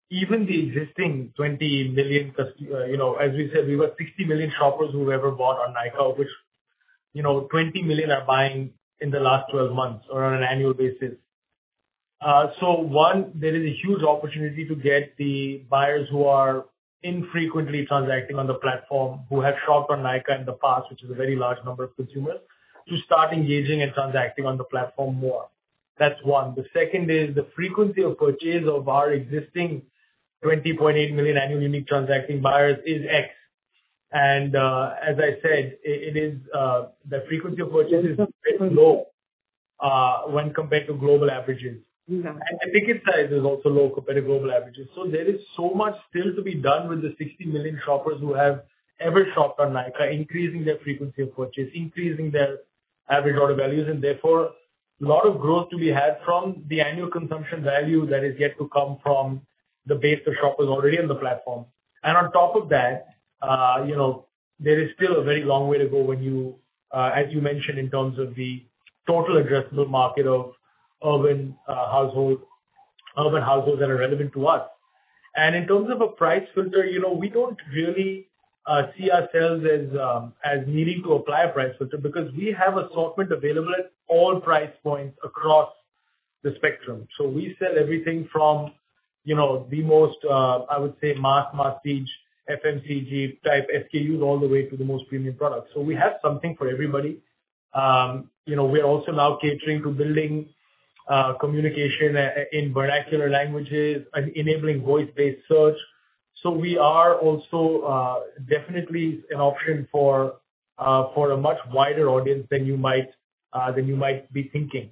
even the existing 20 million, as we said, we were 60 million shoppers who ever bought on Nykaa, of which 20 million are buying in the last 12 months or on an annual basis. So one, there is a huge opportunity to get the buyers who are infrequently transacting on the platform, who have shopped on Nykaa in the past, which is a very large number of consumers, to start engaging and transacting on the platform more. That's one. The second is the frequency of purchase of our existing 20.8 million annual unique transacting buyers is X. And as I said, it is the frequency of purchase is very low when compared to global averages. And the ticket size is also low compared to global averages. So there is so much still to be done with the 60 million shoppers who have ever shopped on Nykaa, increasing their frequency of purchase, increasing their average order values, and therefore a lot of growth to be had from the annual consumption value that is yet to come from the base of shoppers already on the platform. And on top of that, there is still a very long way to go when you, as you mentioned, in terms of the total addressable market of urban households that are relevant to us. And in terms of a price filter, we don't really see ourselves as needing to apply a price filter because we have assortment available at all price points across the spectrum. So we sell everything from, the most, I would say, masstige, FMCG type SKUs all the way to the most premium products. So we have something for everybody. We're also now catering to building communication in vernacular languages and enabling voice-based search. So we are also definitely an option for a much wider audience than you might be thinking.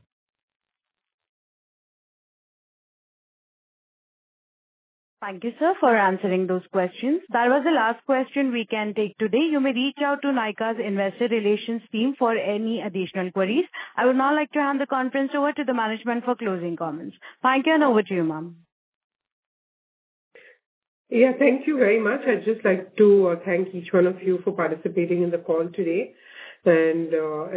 Thank you, sir, for answering those questions. That was the last question we can take today. You may reach out to Nykaa's investor relations team for any additional queries. I would now like to hand the conference over to the management for closing comments. Thank you, and over to you, ma'am. Yeah, thank you very much. I'd just like to thank each one of you for participating in the call today and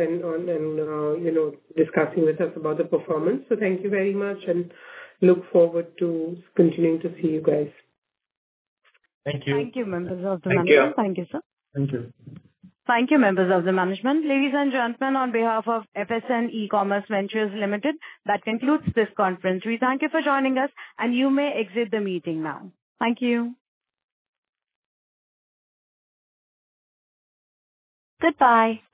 discussing with us about the performance. So thank you very much, and look forward to continuing to see you guys. Thank you. Thank you, members of the management. Thank you, sir. Thank you. Thank you, members of the management. Ladies and gentlemen, on behalf of FSN E-Commerce Ventures Limited, that concludes this conference. We thank you for joining us, and you may exit the meeting now. Thank you. Goodbye.